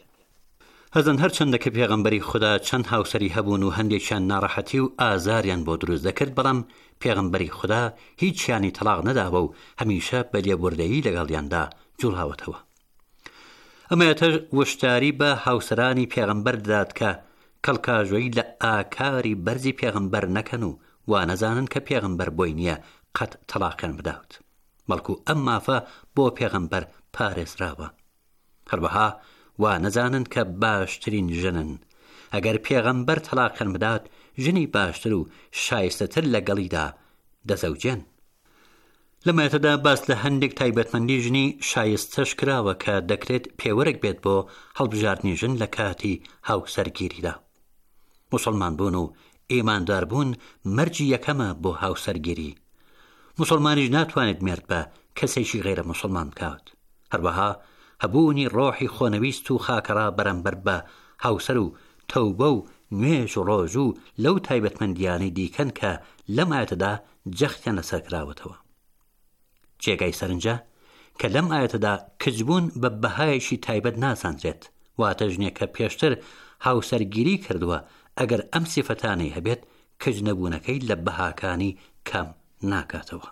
هەزن هەرچەندە کە پێغەمبەری خوددا چەند هاوسەری هەبوون و هەندێکیان ناڕەحەتی و ئازاریان بۆ دروست دەکرد، بەڵام پێغەمبەری خوددا هیچیانی تەلاق نەداوە و هەمیشە بە لێبوردەیی لەگەڵیاندا جوڵاوەتەوە. ئەمەیەتە وشتاری بە هاوسەرانی پێغەمبەر دەدات کە کەڵکاژۆیی لە ئاکاری بەرزی پێغەمبەر نەکەن و وا نەزانن کە پێغەمبەر بۆی نییە قەت تەلاقیان بدات، بەڵکو ئەم مافە بۆ پێغەمبەر پارێزراوە. هەروەها وا نەزانن کە باشترین ژنن، ئەگەر پێغەمبەر تەلاقیان بدات ژنی باشتر و شایستەتر لەگەڵیدا دەزەوجێن. لەمایەتەدا باس لە هەندێک تایبەتمەندی ژنی شایستەش کراوە کە دەکرێت پێوەرێک بێت بۆ هەڵبژاردنی ژن لە کاتی هاوسەرگیریدا. موسڵمان بوون و ئیمانداربوون مەرجی یەکەمە بۆ هاوسەرگیری. موسڵمانیش ناتوانێت مێرد بە کەسێکی غیرە موسڵمان بکات. هەروەها هەبوونی ڕۆحی خۆنەویست و خاکەڕا بەرامبەر بە هاوسەر و تەوبە و نوێژ و ڕۆژ و لەو تایبەتمەندیانەی دیکەن کە لەم ئاەتەدا جەختیان لەسەر کراوەتەوە. جێگای سەرنجە کە لەم ئاەتەدا کچبوون بە بەهایەکی تایبەت ناسانجێت، واتە ژنێک کە پێشتر هاوسەرگیری کردووە ئەگەر ئەم سیفەتانەی هەبێت کچ نەبوونەکەی لە بەهاکانی کەم ناکاتەوە.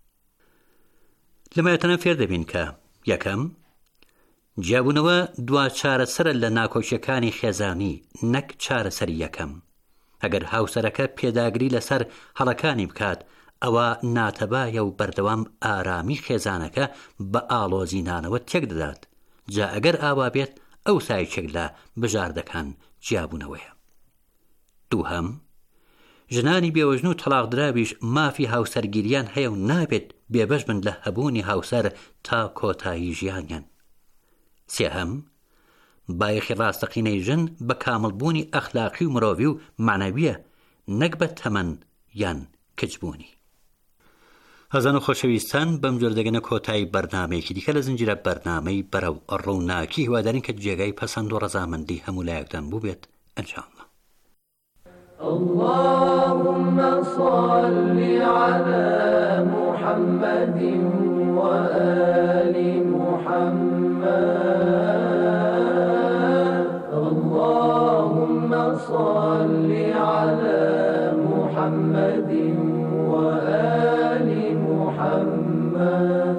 لەمایەتەنە فێر دەبین کە یەکەم جیابوونەوە دوا چارەسەرە لە ناکۆچیەکانی خێزانی نەک چارەسەری یەکەم. ئەگەر هاوسەرەکە پێداگری لەسەر هەڵەکانی بکات ئەوە ناتەبایە و بەردەوام ئارامی خێزانەکە بە ئاڵۆزینانەوە تێک دەدات. جا ئەگەر ئاوا بێت ئەو سایچێک لە بژاردەکان جیابوونەوەیە. دووهەم ژنانی بێوەژن و تەلاقدراویش مافی هاوسەرگیریان هەیە و نابێت بێبەش بن لە هەبوونی هاوسەر تا کۆتایی ژیانیان. سێهەم بایەخی ڕاستەقینەی ژن بە کامڵبوونی ئەخلاقی و مرۆڤی و معنەویە، نەک بە تەمەن یان کچبوونی. هەزان و خۆشەویستان، بەم جۆر دەگەنە کۆتایی بەرنامەیەکی دیکە لە زنجیرە بەرنامەی بەرەو ڕووناکی هیوادارین کە جێگای پەسەند و ڕەزامەندی هەموو لایەکتان بوو بێت ئینشاءالله. اللهم صل على محمد وآل محمد. اللهم صل على محمد وآل محمد.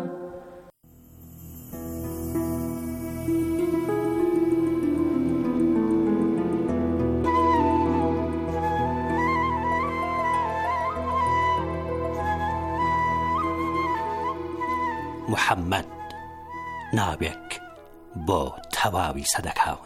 محەممەد ناوێک بۆ تەواوی سەدەکاون.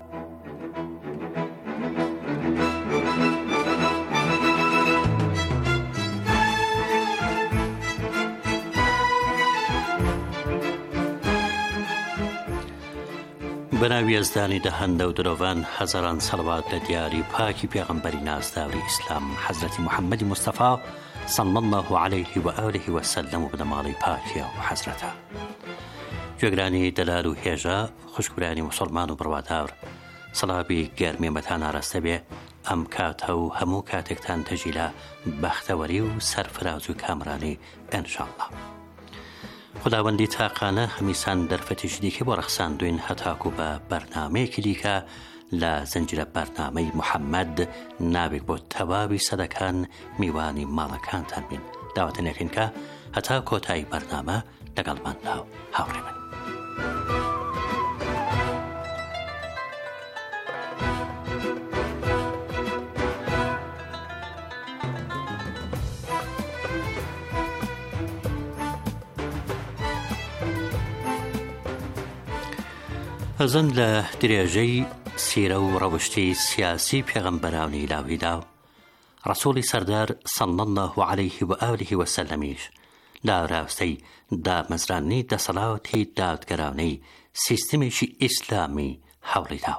بەناوی ئەزدانی دەهەندە و درۆڤان هەزاران سەڵەوات لە دیاری پاکی پێغەمبەری نازداوری ئیسلام حەزرەتی محەممەدی مستەفا صلی الله عليه و آله و سلم و بنەماڵی پاکیە و حەزرەتە. گوێگرانی دەلال و هێژە، خوشکبرانی موسڵمان و بڕواداور، سەڵابی گەرمێمەتان ئاراستە بێ. ئەم کاتە و هەموو کاتێکتان تەژیلە بەختەوەری و سەرفراز و کامرانی ئینشاءالله. خداوەندی تاقانە هەمیسان دەرفەتیش دیکە بۆ ڕەخساندوین هەتاکو بە بەرنامەیەکی دیکە لە زنجیرە بەرنامەی محەممەد ناوێک بۆ تەواوی سەدەکان میوانی ماڵەکانتان بین. داوەتەنێکین کە هەتا کۆتایی بەرنامە لەگەڵماندا هاوڕێ بن. ئەزن لە درێژەی سیرە و ڕەوشتی سیاسی پێغەمبەرانی لاویدا ڕەسوڵی سەردار صلی الله عليه و آله و سلمیش لە ڕاستەی دامەزرانی دەسەڵاتی دادگەرانەی سیستمێکی ئیسلامی هەوڵیدا.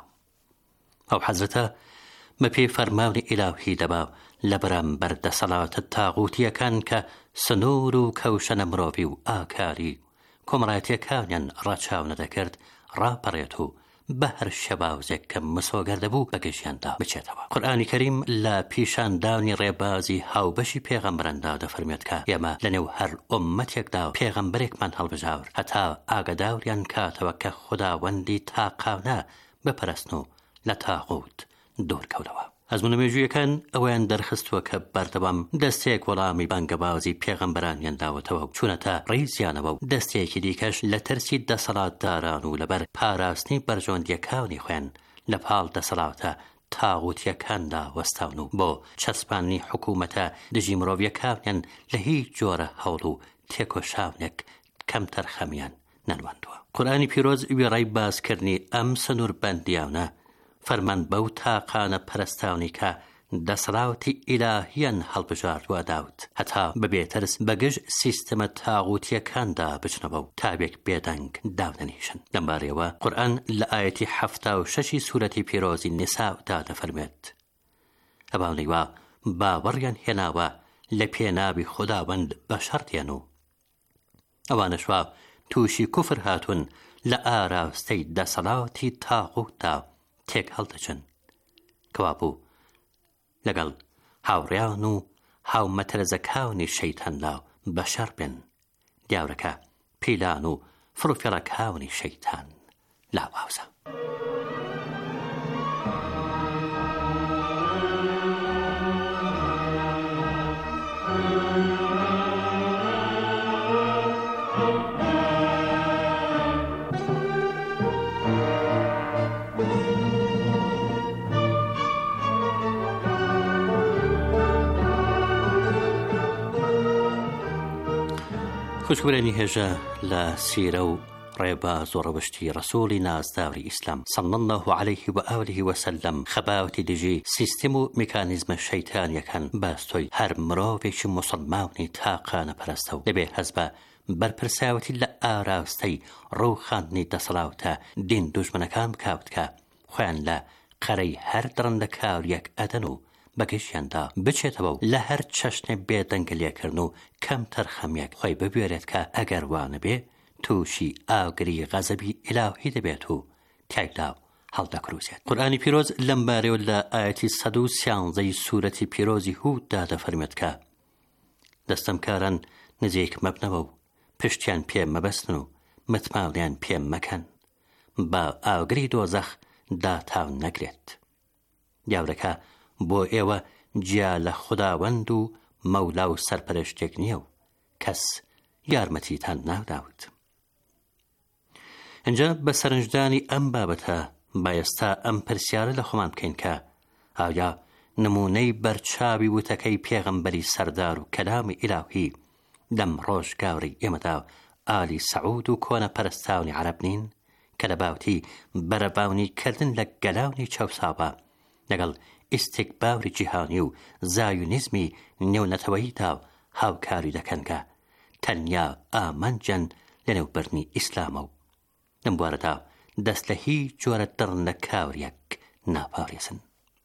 ئەو حەزرەتە بە پێی فەرمانی ئیلاهی دەبا لە بەرامبەر دەسەڵاتە تاغوتیەکان کە سنوور و کەوشەنە مرۆڤی و ئاکاری کۆمەڵایەتیەکانیان ڕاچاو نەدەکرد ڕاپەڕێت و بە هەر شەباوزێک کە مسۆگەر دەبوو بە گەشیاندا بچێتەوە. قورئانی کەریم لە پیشاندانی ڕێبازی هاوبەشی پێغەمبەراندا دەفەرمێت کە ئێمە لەنێو هەر ئوممەتێکدا پێغەمبەرێکمان هەڵبژاور هەتا ئاگاداریان کاتەوە کە خوداوەندی تاقانە بپەرستن و لە تاغوت دوورکەوتەوە. ئەزمونە مێژوویەکان ئەویان دەرخستووە کە بەردەوام دەستێک وەڵامی بانگەبازی پێغەمبەرانیان داوەتەوە و چوونەتە ڕیزیانەوە و دەستێکی دیکەش لە تەرسی دەسەڵاتداران و لەبەر پاراستنی بەرژۆندیەکانی خوێن لە پاڵ دەسەڵاتە تاغوتیەکاندا وەستاون و بۆ چەسپانی حکوومەتە دژی مرۆڤیەکانیان لە هیچ جۆرە هەوڵ و تێکۆشاونێک کەمتەر خەمیان نەنواندووە. قورئانی پیرۆز وێڕای بازکردنی ئەم سنوور بەندیاونە فەرمان بەو تاقانە پەرستاونی کە دەسەڵاتی ئیلاهیان هەڵبژاردووە داوت هەتا بەبێتەرس بەگەژ سیستەمە تاغوتیەکاندا بچنەوە و تابێک بێدەنگ داونەنیشن. لەمبارەوە قورئان لە ئایەتی 76 سوورەتی پیرۆزی نیساودا دەفەرمێت ئەوانەی وا باوەڕیان هێناوە لە پێناوی خوداوەند بە شەڕتێن و ئەوانەش وا تووشی کوفر هاتون لە ئاراستەی دەسەڵاتی تاغوتدا تێک هەڵدەچن کەوابوو لەگەڵ هاوڕێیان و هاومەتەرزەکانی شەیتاندا بەشەر بن. دیاورەکە پیلان و فڕوفێڕەکانی شەیتان لاوازە. خوشبرانی هێژە لە سیرە و ڕێباز و ڕەوشتی ڕەسوڵی نازداوری ئیسلام صلی الله عليه و آله و سلم خەباوتی دژی سیستم و میکانیزمە شەیتانیەکان باستۆی هەر مرۆڤێکی موسڵمانی تاقانە پەرستە و دەبێ هەز بە بەرپرساوەتی لە ئاراستەی ڕووخاندنی دەسەڵاتە دین دوژمنەکان بکات کە خۆیان لە قەرەی هەر دڕندە کاوریەک ئەدەن و بەگەشتیاندا بچێتەوە و لە هەر چەشنێ بێدەنگلێکردن و کەم تەرخەمیەک خۆی ببوێرێت کە ئەگەر وانە بێ تووشی ئاگری غەزەبی ئیلاهی دەبێت و تایدا هەڵدەکروزێت. قورئانی پیرۆز لەم بارەوە لە ئایەتی 113 سوورەتی پیرۆزی هوددا دەفەرمێت کە دەستەمکاران نزیک مەبنەوە و پشتیان پێ مەبەستن و متماڵیان پێ مەکەن بە ئاگری دۆزەخ داتاو نەگرێت. یاورەکە بۆ ئێوە جیا لە خوداوەند و مەولا و سەرپەرشتێک نییە و کەس یارمەتیتان ناداوت. اینجا بە سەرنجدانی ئەم بابەتە بایستا ئەم پرسیارە لە خۆمان بکەین کە ئایا نمونەی بەرچاوی وتەکەی پێغەمبەری سەردار و کەلامی ئیلاهی لەم ڕۆژگاوری ئێمەدا ئالی سەعود و کۆنە پەرستاونی عەرەب نین کە لە باوتی بەرەباونی کردن لە گەلاونی چەوساوە لەگەڵ ئیستیکباری جیهانی و زایونیزمی نێونەتەوەییدا هاوکاری دەکەن کە تەنیا ئامانجەن لە نێوبەرنی ئیسلامە و لەم بوارەدا دەست لە هیچ جۆرە دڕندە کاوریەک ناپارێزن.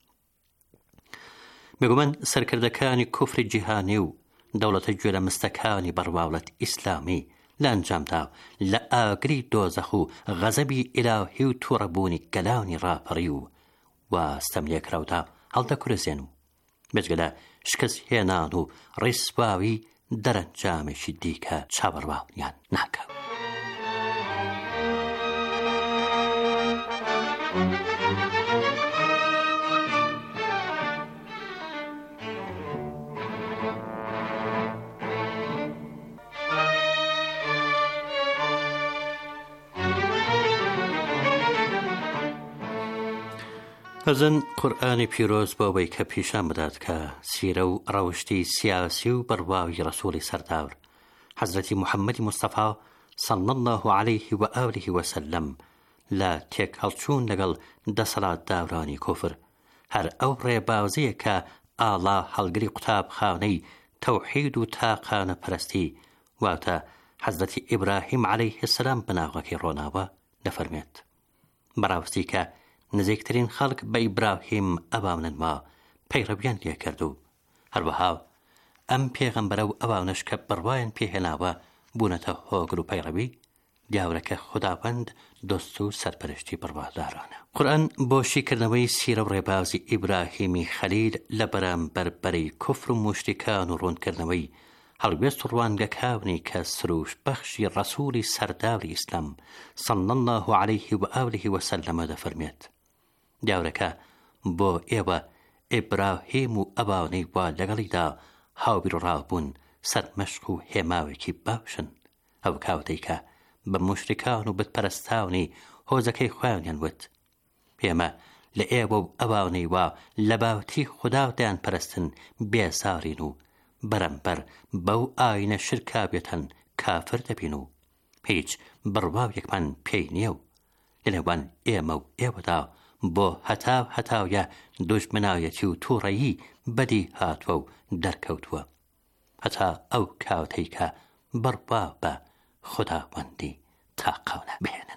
بێگومان سەرکردەکانی کوفری جیهانی و دەوڵەتە گوێرە مستەکانی بەڕواوڵەت ئیسلامی لە ئەنجامدا لە ئاگری دۆزەخ و غەزەبی ئیلاهی و تووڕەبوونی گەلاونی ڕاپەڕی و واستەملێکراودا هەڵدەکورێزێن و بێجگە لە شکست هێنان و ڕیسواوی دەرەنجامێکی دیکە چاوەڕوانیان ناکە. ئەزن قورئانی پیرۆز بۆ ئەوەی کە پیشان بدات کە سیرە و ڕەوشتی سیاسی و بڕواوی ڕەسووڵی سەردار حەزرەتی موحەممەدی مستەفا صلی الله عليه و آله وسلم لە تێک هەڵچوون لەگەڵ دەسەڵاتدارانی کوفر هەر ئەو ڕێبازیە کە ئاڵا هەڵگری قوتابخانەی تەوحید و تاقانە پەرستی واتە حەزرەتی ئیبراهیم عەلەیه السەلام بناغەکەی ڕۆناوە دەفەرمێت بەڕاستی کە نزیکترین خەڵک بە ئیبراهیم ئەواننما پەیڕەویان لێ کرد و هەروەها ئەم پێغەمبەرە و ئەوانش کە بڕوایان پێهێناوە بوونەتە هۆگر و پەیڕەوی دیاورەکە خوداوەند دۆست و سەرپەرشتی بڕوادارانە. قورئان بۆشیکردنەوەی سیرە و ڕێبازی ئیبراهیمی خەلیل لە بەرامبەر بەرەی کوفر و موشریکان و ڕوونکردنەوەی هەڵوێست و ڕوانگەکاونی کە سروش بەخشی ڕەسوولی سەرداری ئیسلام صلی الله عليه و آله وسلم دەفەرمێت دیاورەکە بۆ ئێوە ئیبراهیم و ئەوانەی وا لەگەڵیدا هاوبیر و ڕاوبوون سەرمەشق و هێماوێکی باشن ئەو کاوتەی کە بە موشریکان و بتپەرستانی هۆزەکەی خۆیانیان وت ئێمە لە ئێوە و ئەوانەی وا لە باوتی خوداوتیان پەرستن بێزارین و بەرەمبەر بەو ئاینە شرکا بێتەن کافر دەبین و هیچ بڕواوێکمان پێی نییە و لەنێوان ئێمە و ئێوەدا بۆ هەتاویە دوژمنایەتی و تووڕەیی بەدی هاتووە و دەرکەوتووە هەتا ئەو کاوتەی کە بڕوا بە خوداوەندی تاقاونە بهێنن.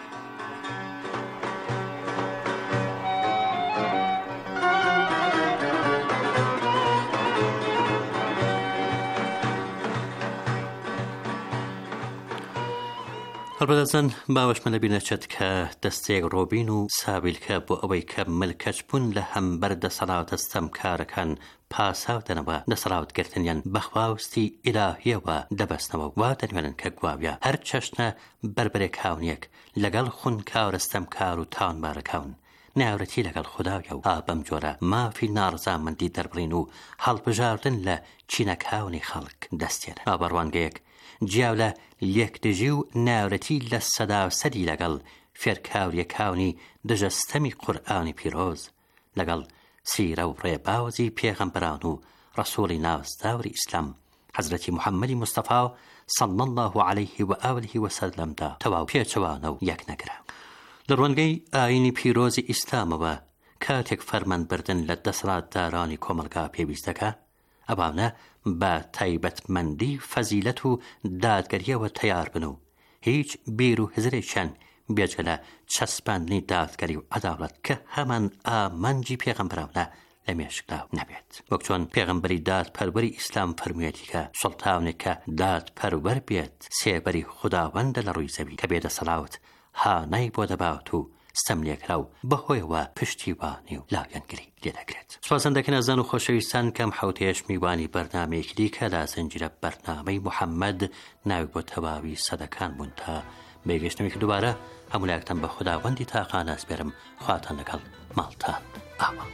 هەڵبەدەزن باوەشمە لەبینەچێت کە دەستێک ڕۆبین و سابیلکە بۆ ئەوەی کە ملکەچ بوون لە هەمبەر دەسەڵاتە ستەمکارەکان پاساو دەنەوە دەسەڵاتگرتنیان بەخواوستی ئیلاهیەوە دەبەستنەوە وا دەنوێنن کە گواویە هەر چەشنە بربرێکاونیەک لەگەڵ خونکاو ستەمکار و تاوانبارەکاون ناوەتی لەگەڵ خوداویە و بەم جۆرە مافی ناڕزامەندی دەربڕین و هەڵبژاردن لە چینەکاونی خەڵک دەستێنن. ئابڕوانگەیەک جیاو لە لێکدژی و ناوەتی لە سەداسەدی لەگەڵ فێرکاوریەکاونی دژەستەمی قورئانی پیرۆز لەگەڵ سیرە و ڕێبازی پێغەمبەران و ڕەسووڵی ناوەستاوری ئیسلام حەزرەتی موحەممەدی مستەفا صلی الله عليه و آله وسلمدا تەواو پێچەوانە و یەک نەگرا. لە ڕوانگەی ئاینی پیرۆزی ئیسلامەوە کاتێک فەرمانبردن لە دەسەڵاتدارانی کۆمەلگا پێویست دەکات ئەوانە بە تایبەتمەندی فەزیلەت و دادگەریەوە تەیار بن و هیچ بیر و هزرێکیان بێجگە لە چەسپاندنی دادگەری و عەداڵەت کە هەمان ئامانجی پێغەمبەرانە لە مێشکدا نەبێت. وەک چۆن پێغەمبەری دادپەروەری ئیسلام فەرموویەتی کە سوڵتانێک کە دادپەروەر بێت سێبەری خوداوەندە لە ڕووی زەوی کە بێدەسەڵات هانای بۆ دەبات و ستەملێکرا و بەهۆیەوە پشتیوانی و لاوێنگری لێدەکرێت. سوازەندەکە نەزان و خۆشەویستان کەم حوتێش میوانی بەرنامەیەکی دیکە لە زنجیرە بەرنامەی محەممەد ناوی بۆ تەواوی سەدەکان بوون تا بێگەشتنەوەی دووبارە هەموو لایەکتان بە خوداوەندی تاقان ئەسپێرم خواتان لەگەڵ ماڵتان ئاوا.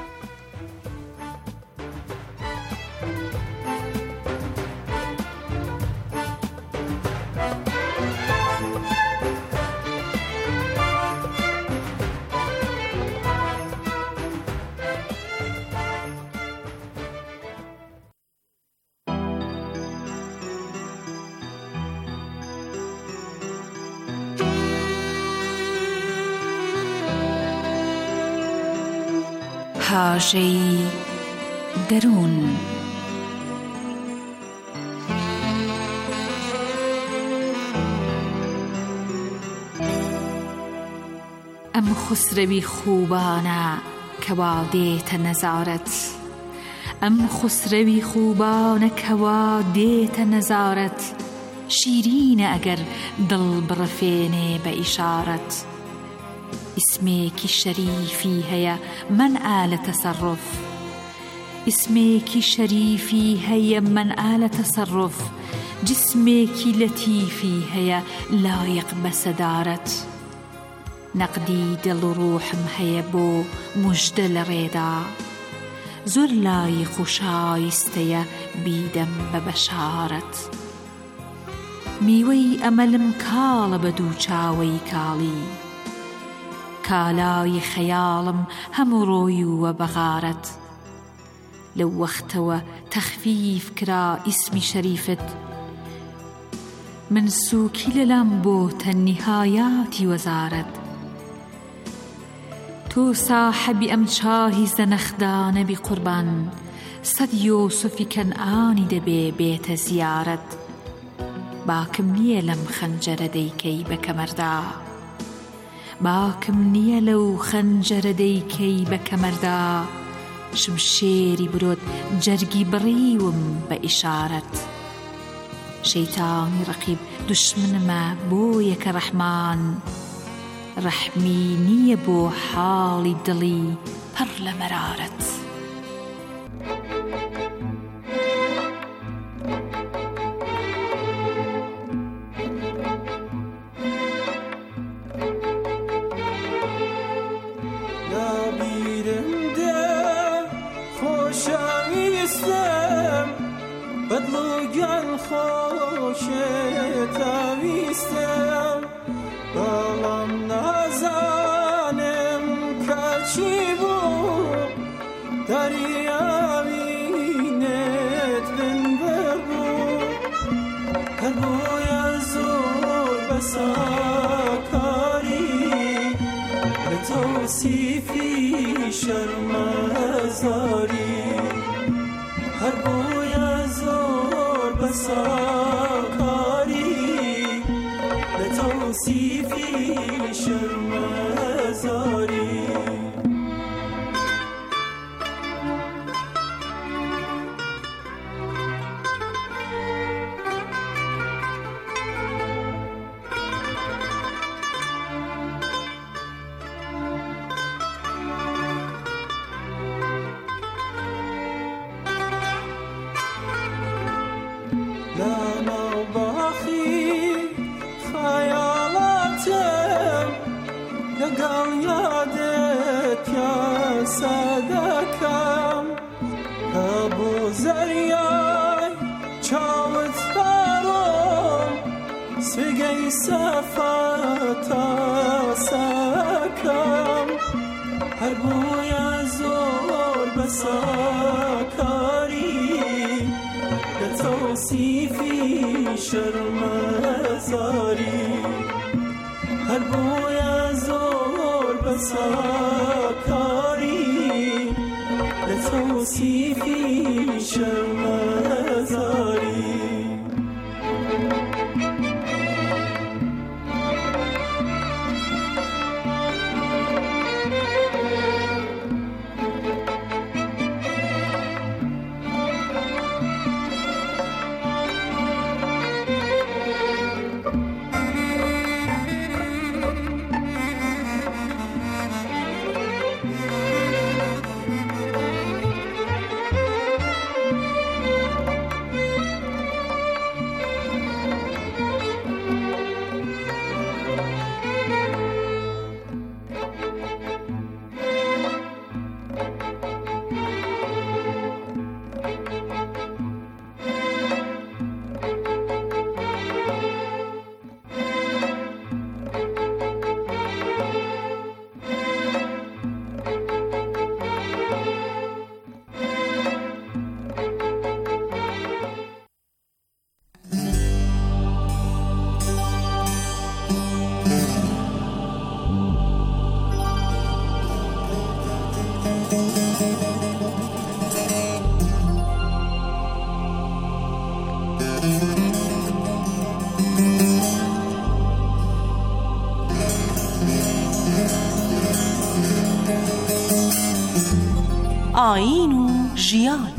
هاژەی دەروون ئەم خوسرەوی خوبانە کەوا دێتە نەزارەت، ئەم خوسرەوی خوبانە کەوا دێتە نەزارەت، شیرینە ئەگەر دڵ بڕفێنێ بە ئیشارەت. اسمێکی شەریفی هەیە منعە لە تەسەڕف، اسمێکی شەریفی هەیە منعە لە تەسەڕف، جسمێکی لەتیفی هەیە لایق بە سەدارەت. نەقدی دڵ و ڕوحم هەیە بۆ موژدە لە ڕێدا، زۆر لایق و شایستەیە بیدەم بە بەشارەت. میوەی ئەمەلم کاڵە بە دوو چاوەی کاڵی، کالای خەیاڵم هەموو ڕۆی وە بەغارەت. لەو وەختەوە تەخفیف کرا ئیسمی شەریفت، من سووکی لەلام بۆتە نیهایاتی وەزارەت. تۆ ساحەبی ئەم چاهی زەنەخدانە بی قوربان، سەد یۆسوفی کەنعانی دەبێ بێتە زیارەت. باکم نییە لەم خەنجەرە دەیکەی بە کەمەردا، باکم نییە لەو خەنجەرە دەیکەی بە کەمەردا، شمشێری برۆت جەرگی بڕیوم بە ئیشارەت. شەیتانی ڕەقیب دوشمنمە بۆ یەکە ڕەحمان، ڕەحمی نییە بۆ حاڵی دڵی پڕ لە مەرارەت. بدلوگن خوشتاویستم، بەڵام نازانم کاچی بوو، دەریاوینت بن بەربوو، هەر بۆیە زۆر بەساکاری لە تەوسیفی شەرمەزاری، هەر بۆیە زۆر بەساکاری لە تەوسیفی شەرمەزاری. لەگەڵ یادت یاسەدەکەم، کە بۆ زەریای چاوت بەڕۆم، سێگەی سەفەتاسەکەم، هەر بۆیە زۆر بەساکاری لە تەوسیفی شەرمەزاری، هەر بۆیە زۆر بەساکاری لە تەوسیفی شەرمەزاری. ئاین و ژیان.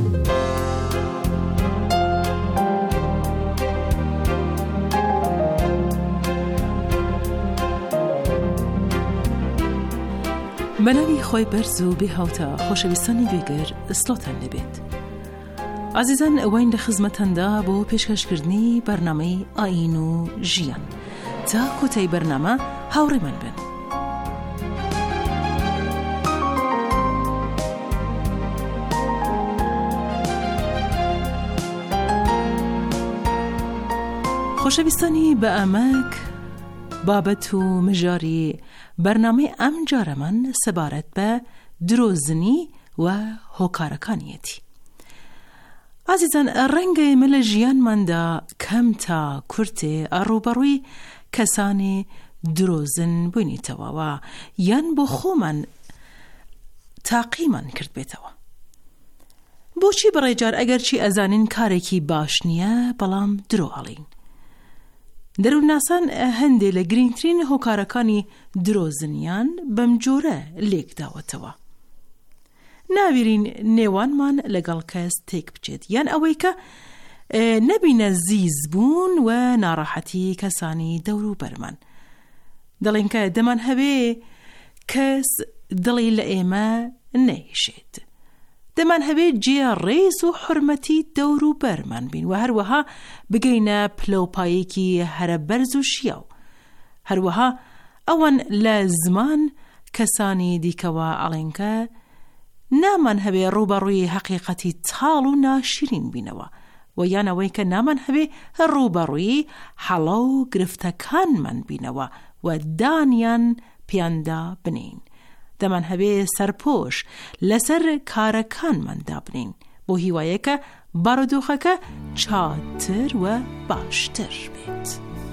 بەناوی خۆی بەرز و بێهاوتە خۆشەویستانی گوێگر سڵۆتان لەبێت. عزیزان، ئەوەین لە خزمەتەندا بۆ پێشکەشکردنی بەرنامەی ئاین و ژیان. تا کۆتایی بەرنامە هاوڕێمان بن. خۆشەویستانی بە ئەمەک بابەت و مژاری بەرنامەی ئەم جارەمان سەبارەت بە درۆزنی و هۆکارەکانیەتی. عزیزان، ڕەنگە ئێمە لە ژیانماندا کەم تا کورتێ ئەڕوبەڕووی کەسانی درۆزن بووینیتەوە یان بۆ خۆمان تاقیمان کرد بێتەوە. بۆچی بەڕێجار ئەگەرچی ئەزانین کارێکی باش نییە بەڵام درۆ ئەڵین؟ دەرووناسان هەندێ لە گرنگترین هۆکارەکانی درۆزنیان بەم جۆرە لێکداوەتەوە. ناویرین نێوانمان لەگەڵ کەس تێک بچێت یان ئەوەی کە نەبینە زیز بوون و ناڕەحەتی کەسانی دەور و بەرمان. دەڵێن کە دەمان هەبێ کەس دڵی لە ئێمە نەیشێت. دەمان هەبێ جێ ڕێز و حرمەتی دەور و بەرمان بین و هەروەها بگەینە پلەپایەکی هەرە بەرز و شیاو. هەروەها ئەوان لە زمان کەسانی دیکەوە ئەڵێن کە نامان هەبێ ڕوبەڕووی حەقیقەتی تاڵ و ناشرین بینەوە و یانەوەی کە نامان هەبێ ڕوبەڕووی حەڵە و گرفتەکانمان بینەوە و دانیان پیاندا بنین. دەمان هەبێ سەرپۆش لەسەر کارەکانماندا بنین بۆ هیوایەکە بارودۆخەکە چاتر و باشتر بێت.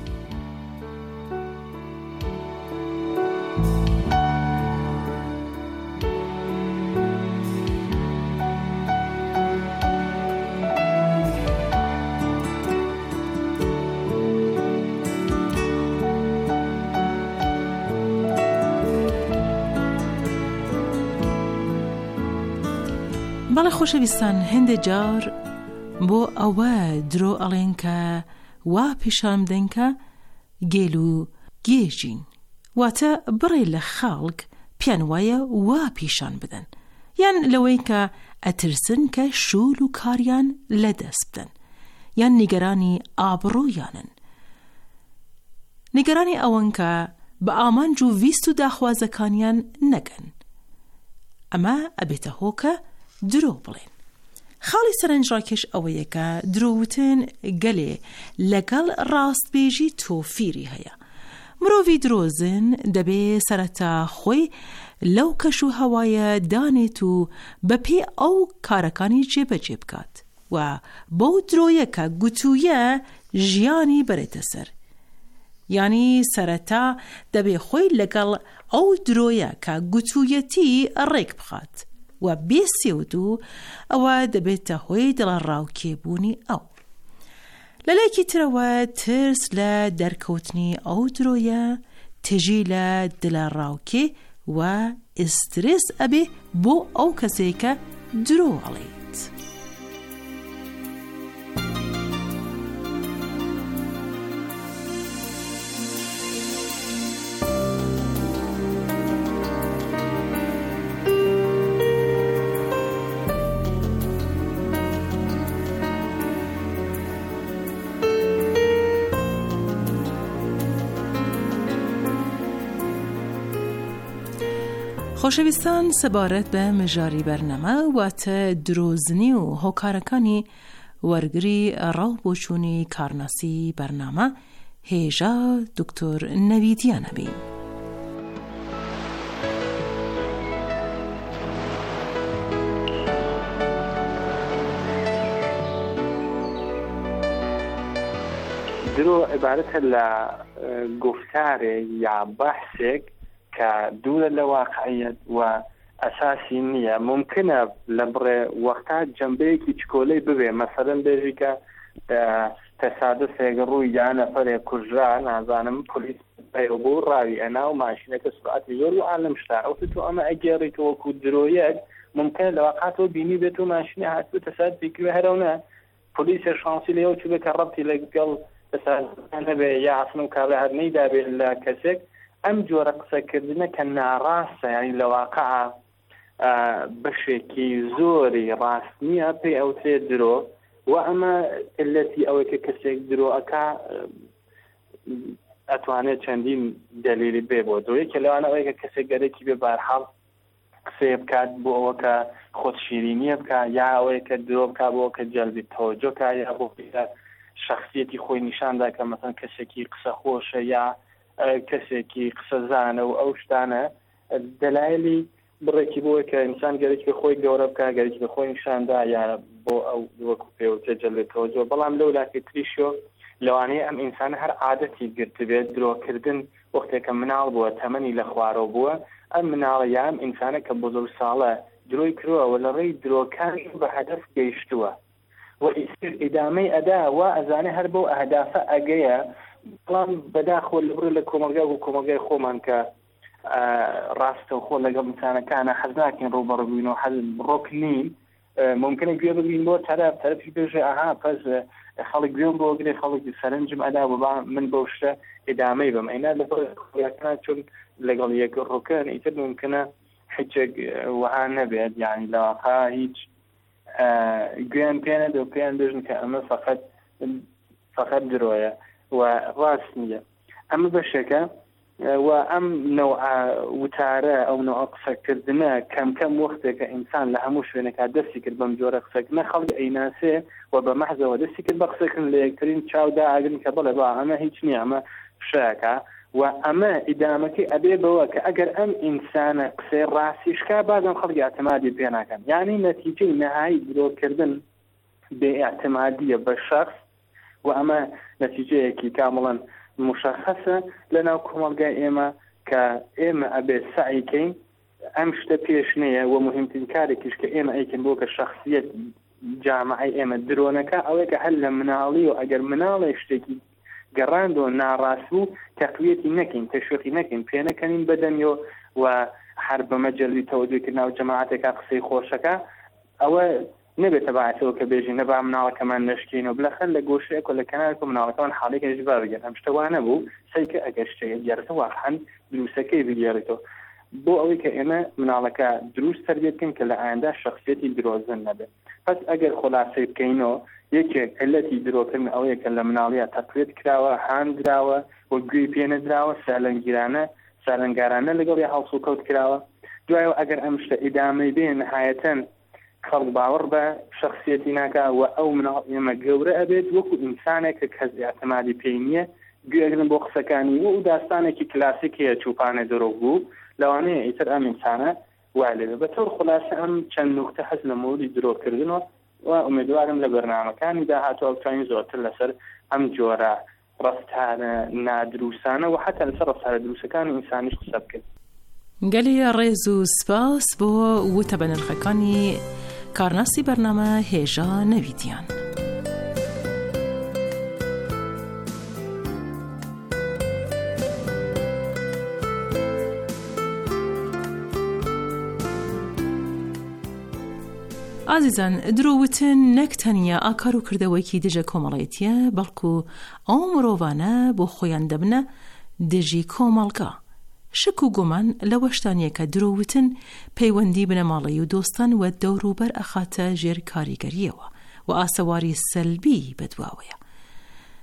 بەڵێ خۆشەویستان، هەندێ جار بۆ ئەوە درۆ ئەڵێن کە وا پیشان بدەن کە گێل و گێژین، واتە بڕێ لە خەڵک پیان وایە وا پیشان بدەن، یان لەوەی کە ئەترسن کە شول و کاریان لەدەست بدەن، یان نیگەرانی ئابڕۆیانن، نیگەرانی ئەوەن کە بە ئامانج و ویست و داخوازەکانیان نەگەن. ئەمە ئەبێتە هۆکە درۆ بڵێن. خاڵی سەرنجڕاکێش ئەوەیە کە درۆوتن گەلێ لەگەڵ ڕاستبێژی تۆفیری هەیە. مرۆڤی درۆزن دەبێ سەرەتا خۆی لەو کەش و هەوایە دانێت و بەپێ ئەو کارەکانی جێبەجێ بکات و بەو درۆیە کە گوتوویە ژیانی بەرێتە سەر. یانی سەرەتا دەبێ خۆی لەگەڵ ئەو درۆیە کە گوتوویەتی ڕێک بخات و بێسێوت و ئەوە دەبێتە هۆی دڵڕاوکێبوونی ئەو. لەلایەکی ترەوە ترس لە دەرکەوتنی ئەو درۆیە تێژی لە دڵڕاوکێ و ئسترس ئەبێ بۆ ئەو کەسێک کە درۆ ئەڵێت. خۆشەویستان، سەبارەت بە مژاری بەرنامە واتە درۆزنی و هۆکارەکانی وەرگری ڕاوبۆچوونی کارناسی بەرنامە هێژا دکتۆر نەویدیانە بین. درۆ عیبارەتە لە گفتارێک یا بەحسێک کە دوورە لە واقعیت و ئەساسی نییە. ممکنە لە بڕێ وەختا جەمبەیەکی چکۆلەی ببێ، مەسەلەن بێژی کە تەسادفێک ڕووی یا نەفەرێک کوژرا، نازانم پۆلیس بۆ ڕاوی ئەنا و ماشینەکە سرعەتی زۆر و عالم شتا ئەو تو ئەمە ئەگێڕیتەوە وەکو درۆیەک ممکن لەواقعاتەوە بینی بێت و ماشینی هاتووە تەسادفی کردووە هەرەونا پۆلیسە شانسی لێەوە چوو بێت کە ڕەبتی لەگەڵ تەسادفەکان هەبێ یا عەسن و کابرا هەر نەیدابێت لە کەسێک ئەم جۆرە قسەکردنە کە ناڕاستە یعنی لەواقع بەشێکی زۆری ڕاست نییە پێی ئەوترێت درۆ و ئەمە علەتی ئەوەی کە کەسێک درۆەکە ئەتوانێت چەندین دلیلی بێ بۆ درۆی کە لەوانە ئەوەی کە کەسێک گەرەکی بێ بارحاڵ قسێ بکات بۆ ئەوە کە خۆشیرینیە بکە یا ئەوەی کە درۆ بکە بۆ کە جەلبی تەوەجۆکە یا بۆ شخصیەتی خۆی نیشاندا کە مەسەن کەسێکی قسە خۆشە یا کەسێکی قسەزانە و ئەو شتانە دەلایلی بڕێکی بۆی کە ئینسان گەرەکی خۆی گەورە بکە گەرەکی بە خۆی نیشاندا یا بۆ ئەو وەکو پێوتە جەلبی تەوەجۆ بەڵام لەو لاکە تریشۆ لەوانەیە ئەم ئینسان هەر عادەتی گرت بێت درۆکردن وەختێکە مناڵ بووە تەمەنی لە خوارەوە بووە ئەم مناڵە یا ئەم ئینسانە کە بزرگ ساڵە درۆی کردووە لە ڕێی درۆکان بە هەدەف گەیشتووە و ئیسر ئیدامەی ئەدا و ئەزانێ هەر بۆ ئەهدافە ئەگەیە بەڵام بەداخۆ لەبڕ لە کۆمەلگا و کۆمەلگای خۆمان کە ڕاستە و خۆ لەگەڵ ئینسانەکانە حەزناکەین ڕوبەڕبووین و ڕۆک نین ممکنە گوێ بگرین بۆ تەرەفی بێژێ ئاها پەس خەڵک گوێم بۆ گرێ خەڵک سەرنجم ئەدا بە من بەو شتە ئیدامەی بم ئەینا لەبڕیاکان چون لەگەڵ یەک ڕۆکەن ئیتر ممکنە هیچێک وەها نەبێت یعنی لەواقع هیچ گوێیان پێ نەدە و پێیان بێژن کە ئەمە فەقەت درۆیە و ڕاست نییە ئەمە بەشێکە و ئەم نەوع وتارە ئەو نەوع قسەکردنە کەم کەم وەختێکە ئینسان لە هەموو شوێنێکا دەستی کرد بەم جۆرە قسەکردنە خەڵک ئەیناسێ و بە مەحزەوە دەستی کرد بە قسەکردن لە یەکترین چاودا ئاگرن کە بڵێ ئەمە هیچ نییە ئەمە شەکە و ئەمە ئیدامەکەی ئەبێ بەوە کە ئەگەر ئەم ئینسانە قسەی ڕاستیشکا بازم خەڵکی ئاعتمادی پێ ناکەن یعنی نەتیجەی نەهایی درۆکردن بێ ئاعتمادیە بە شەخص و ئەمە نەتیجەیەکی کامڵەن مشخصە لەناو کۆمەلگای ئێمە کە ئێمە ئەبێ سعیکەین ئەم شتە پێشنەیە و مهمترین کارێکیش کە ئێمە ئەیکەن بۆ کە شخصیت جامعەی ئێمە درۆنەکە ئەوەیە کە هەر لە مناڵی و ئەگەر مناڵی شتێکی گەڕاندەوە ناڕاست بوو تەقویەتی نەکەین تەشویقی نەکەین پێ نەکەنین بەدەمیەوە و هەر بەمە جەلبی تەوەجۆکردنەوە جەماعەتێکا قسەی خۆشەکە ئەوە نەبێتە باعثەوە کە بێژین نەبا مناڵەکەمان نەشکین و بلەخەن لە گۆشەیەک و لە کەنارێک و مناڵەکەمان حاڵێکێکی بابگەن ئەم شتە وا نەبوو سەیکە ئەگەر شتەیە دیارەتە واقعەن دروستەکەی بگێڕێتەوە بۆ ئەوەی کە ئێمە مناڵەکە دروست تەربیەت بکەین کە لە ئایندا شخصیەتی درۆزن نەبێت پس ئەگەر خلاصەی بکەینەوە یەکێک علەتی درۆکردن ئەوەیە کە لە مناڵیە تەقویت کراوە هاندراوە و گوێی پێ نەدراوە سالەنگارانە لەگەڵ یا هەڵسو کەوت کراوە دوایەوە ئەگەر ئەم شتە ئیدامەی بێ نەهایەتەن خەڵک باوەڕ بە شخصیەتی ناکا و ئەو مناڵ ئێمە گەورە ئەبێت وەکو ئینسانێک کە کەس ئاعتمادی پێی نییە گوێگرن بۆ قسەکانی و داستانێکی کلاسیکیە چوپانە دۆرۆ بوو لەوانەیە ئیتر ئەم ئینسانە وا لێبێ بەتەوە خلاصە ئەم چەند نوکتە حەز لە مۆری درۆکردنەوە و ئومێدوارم لە بەرنامەکانی داهاتوە بتوانین زۆرتر لەسەر ئەم جۆرە ڕەفتارە نادروسانە و حتا لەسەر ڕەفتارە دروستەکان و ئینسانیش قسە بکەین. گەلی ڕێز و سپاس بۆ وتە بەنرخەکانی کارناسی بەرنامە هێژا نەویدیان. ئازیزان درۆوتن نەک تەنیا ئاکار و کردەوەیکی دژە کۆمەڵایەتیە بەڵکو ئەو مرۆڤانە بۆ خۆیان دەبنە دژی کۆمەڵگا. شک و گومان لەوە شتانیە کە درۆوتن پەیوەندی بنەماڵی و دۆستان و دەوروبەر ئەخاتە ژێر کاریگەریەوە و ئاسەواری سەلبی بەدواوەیە.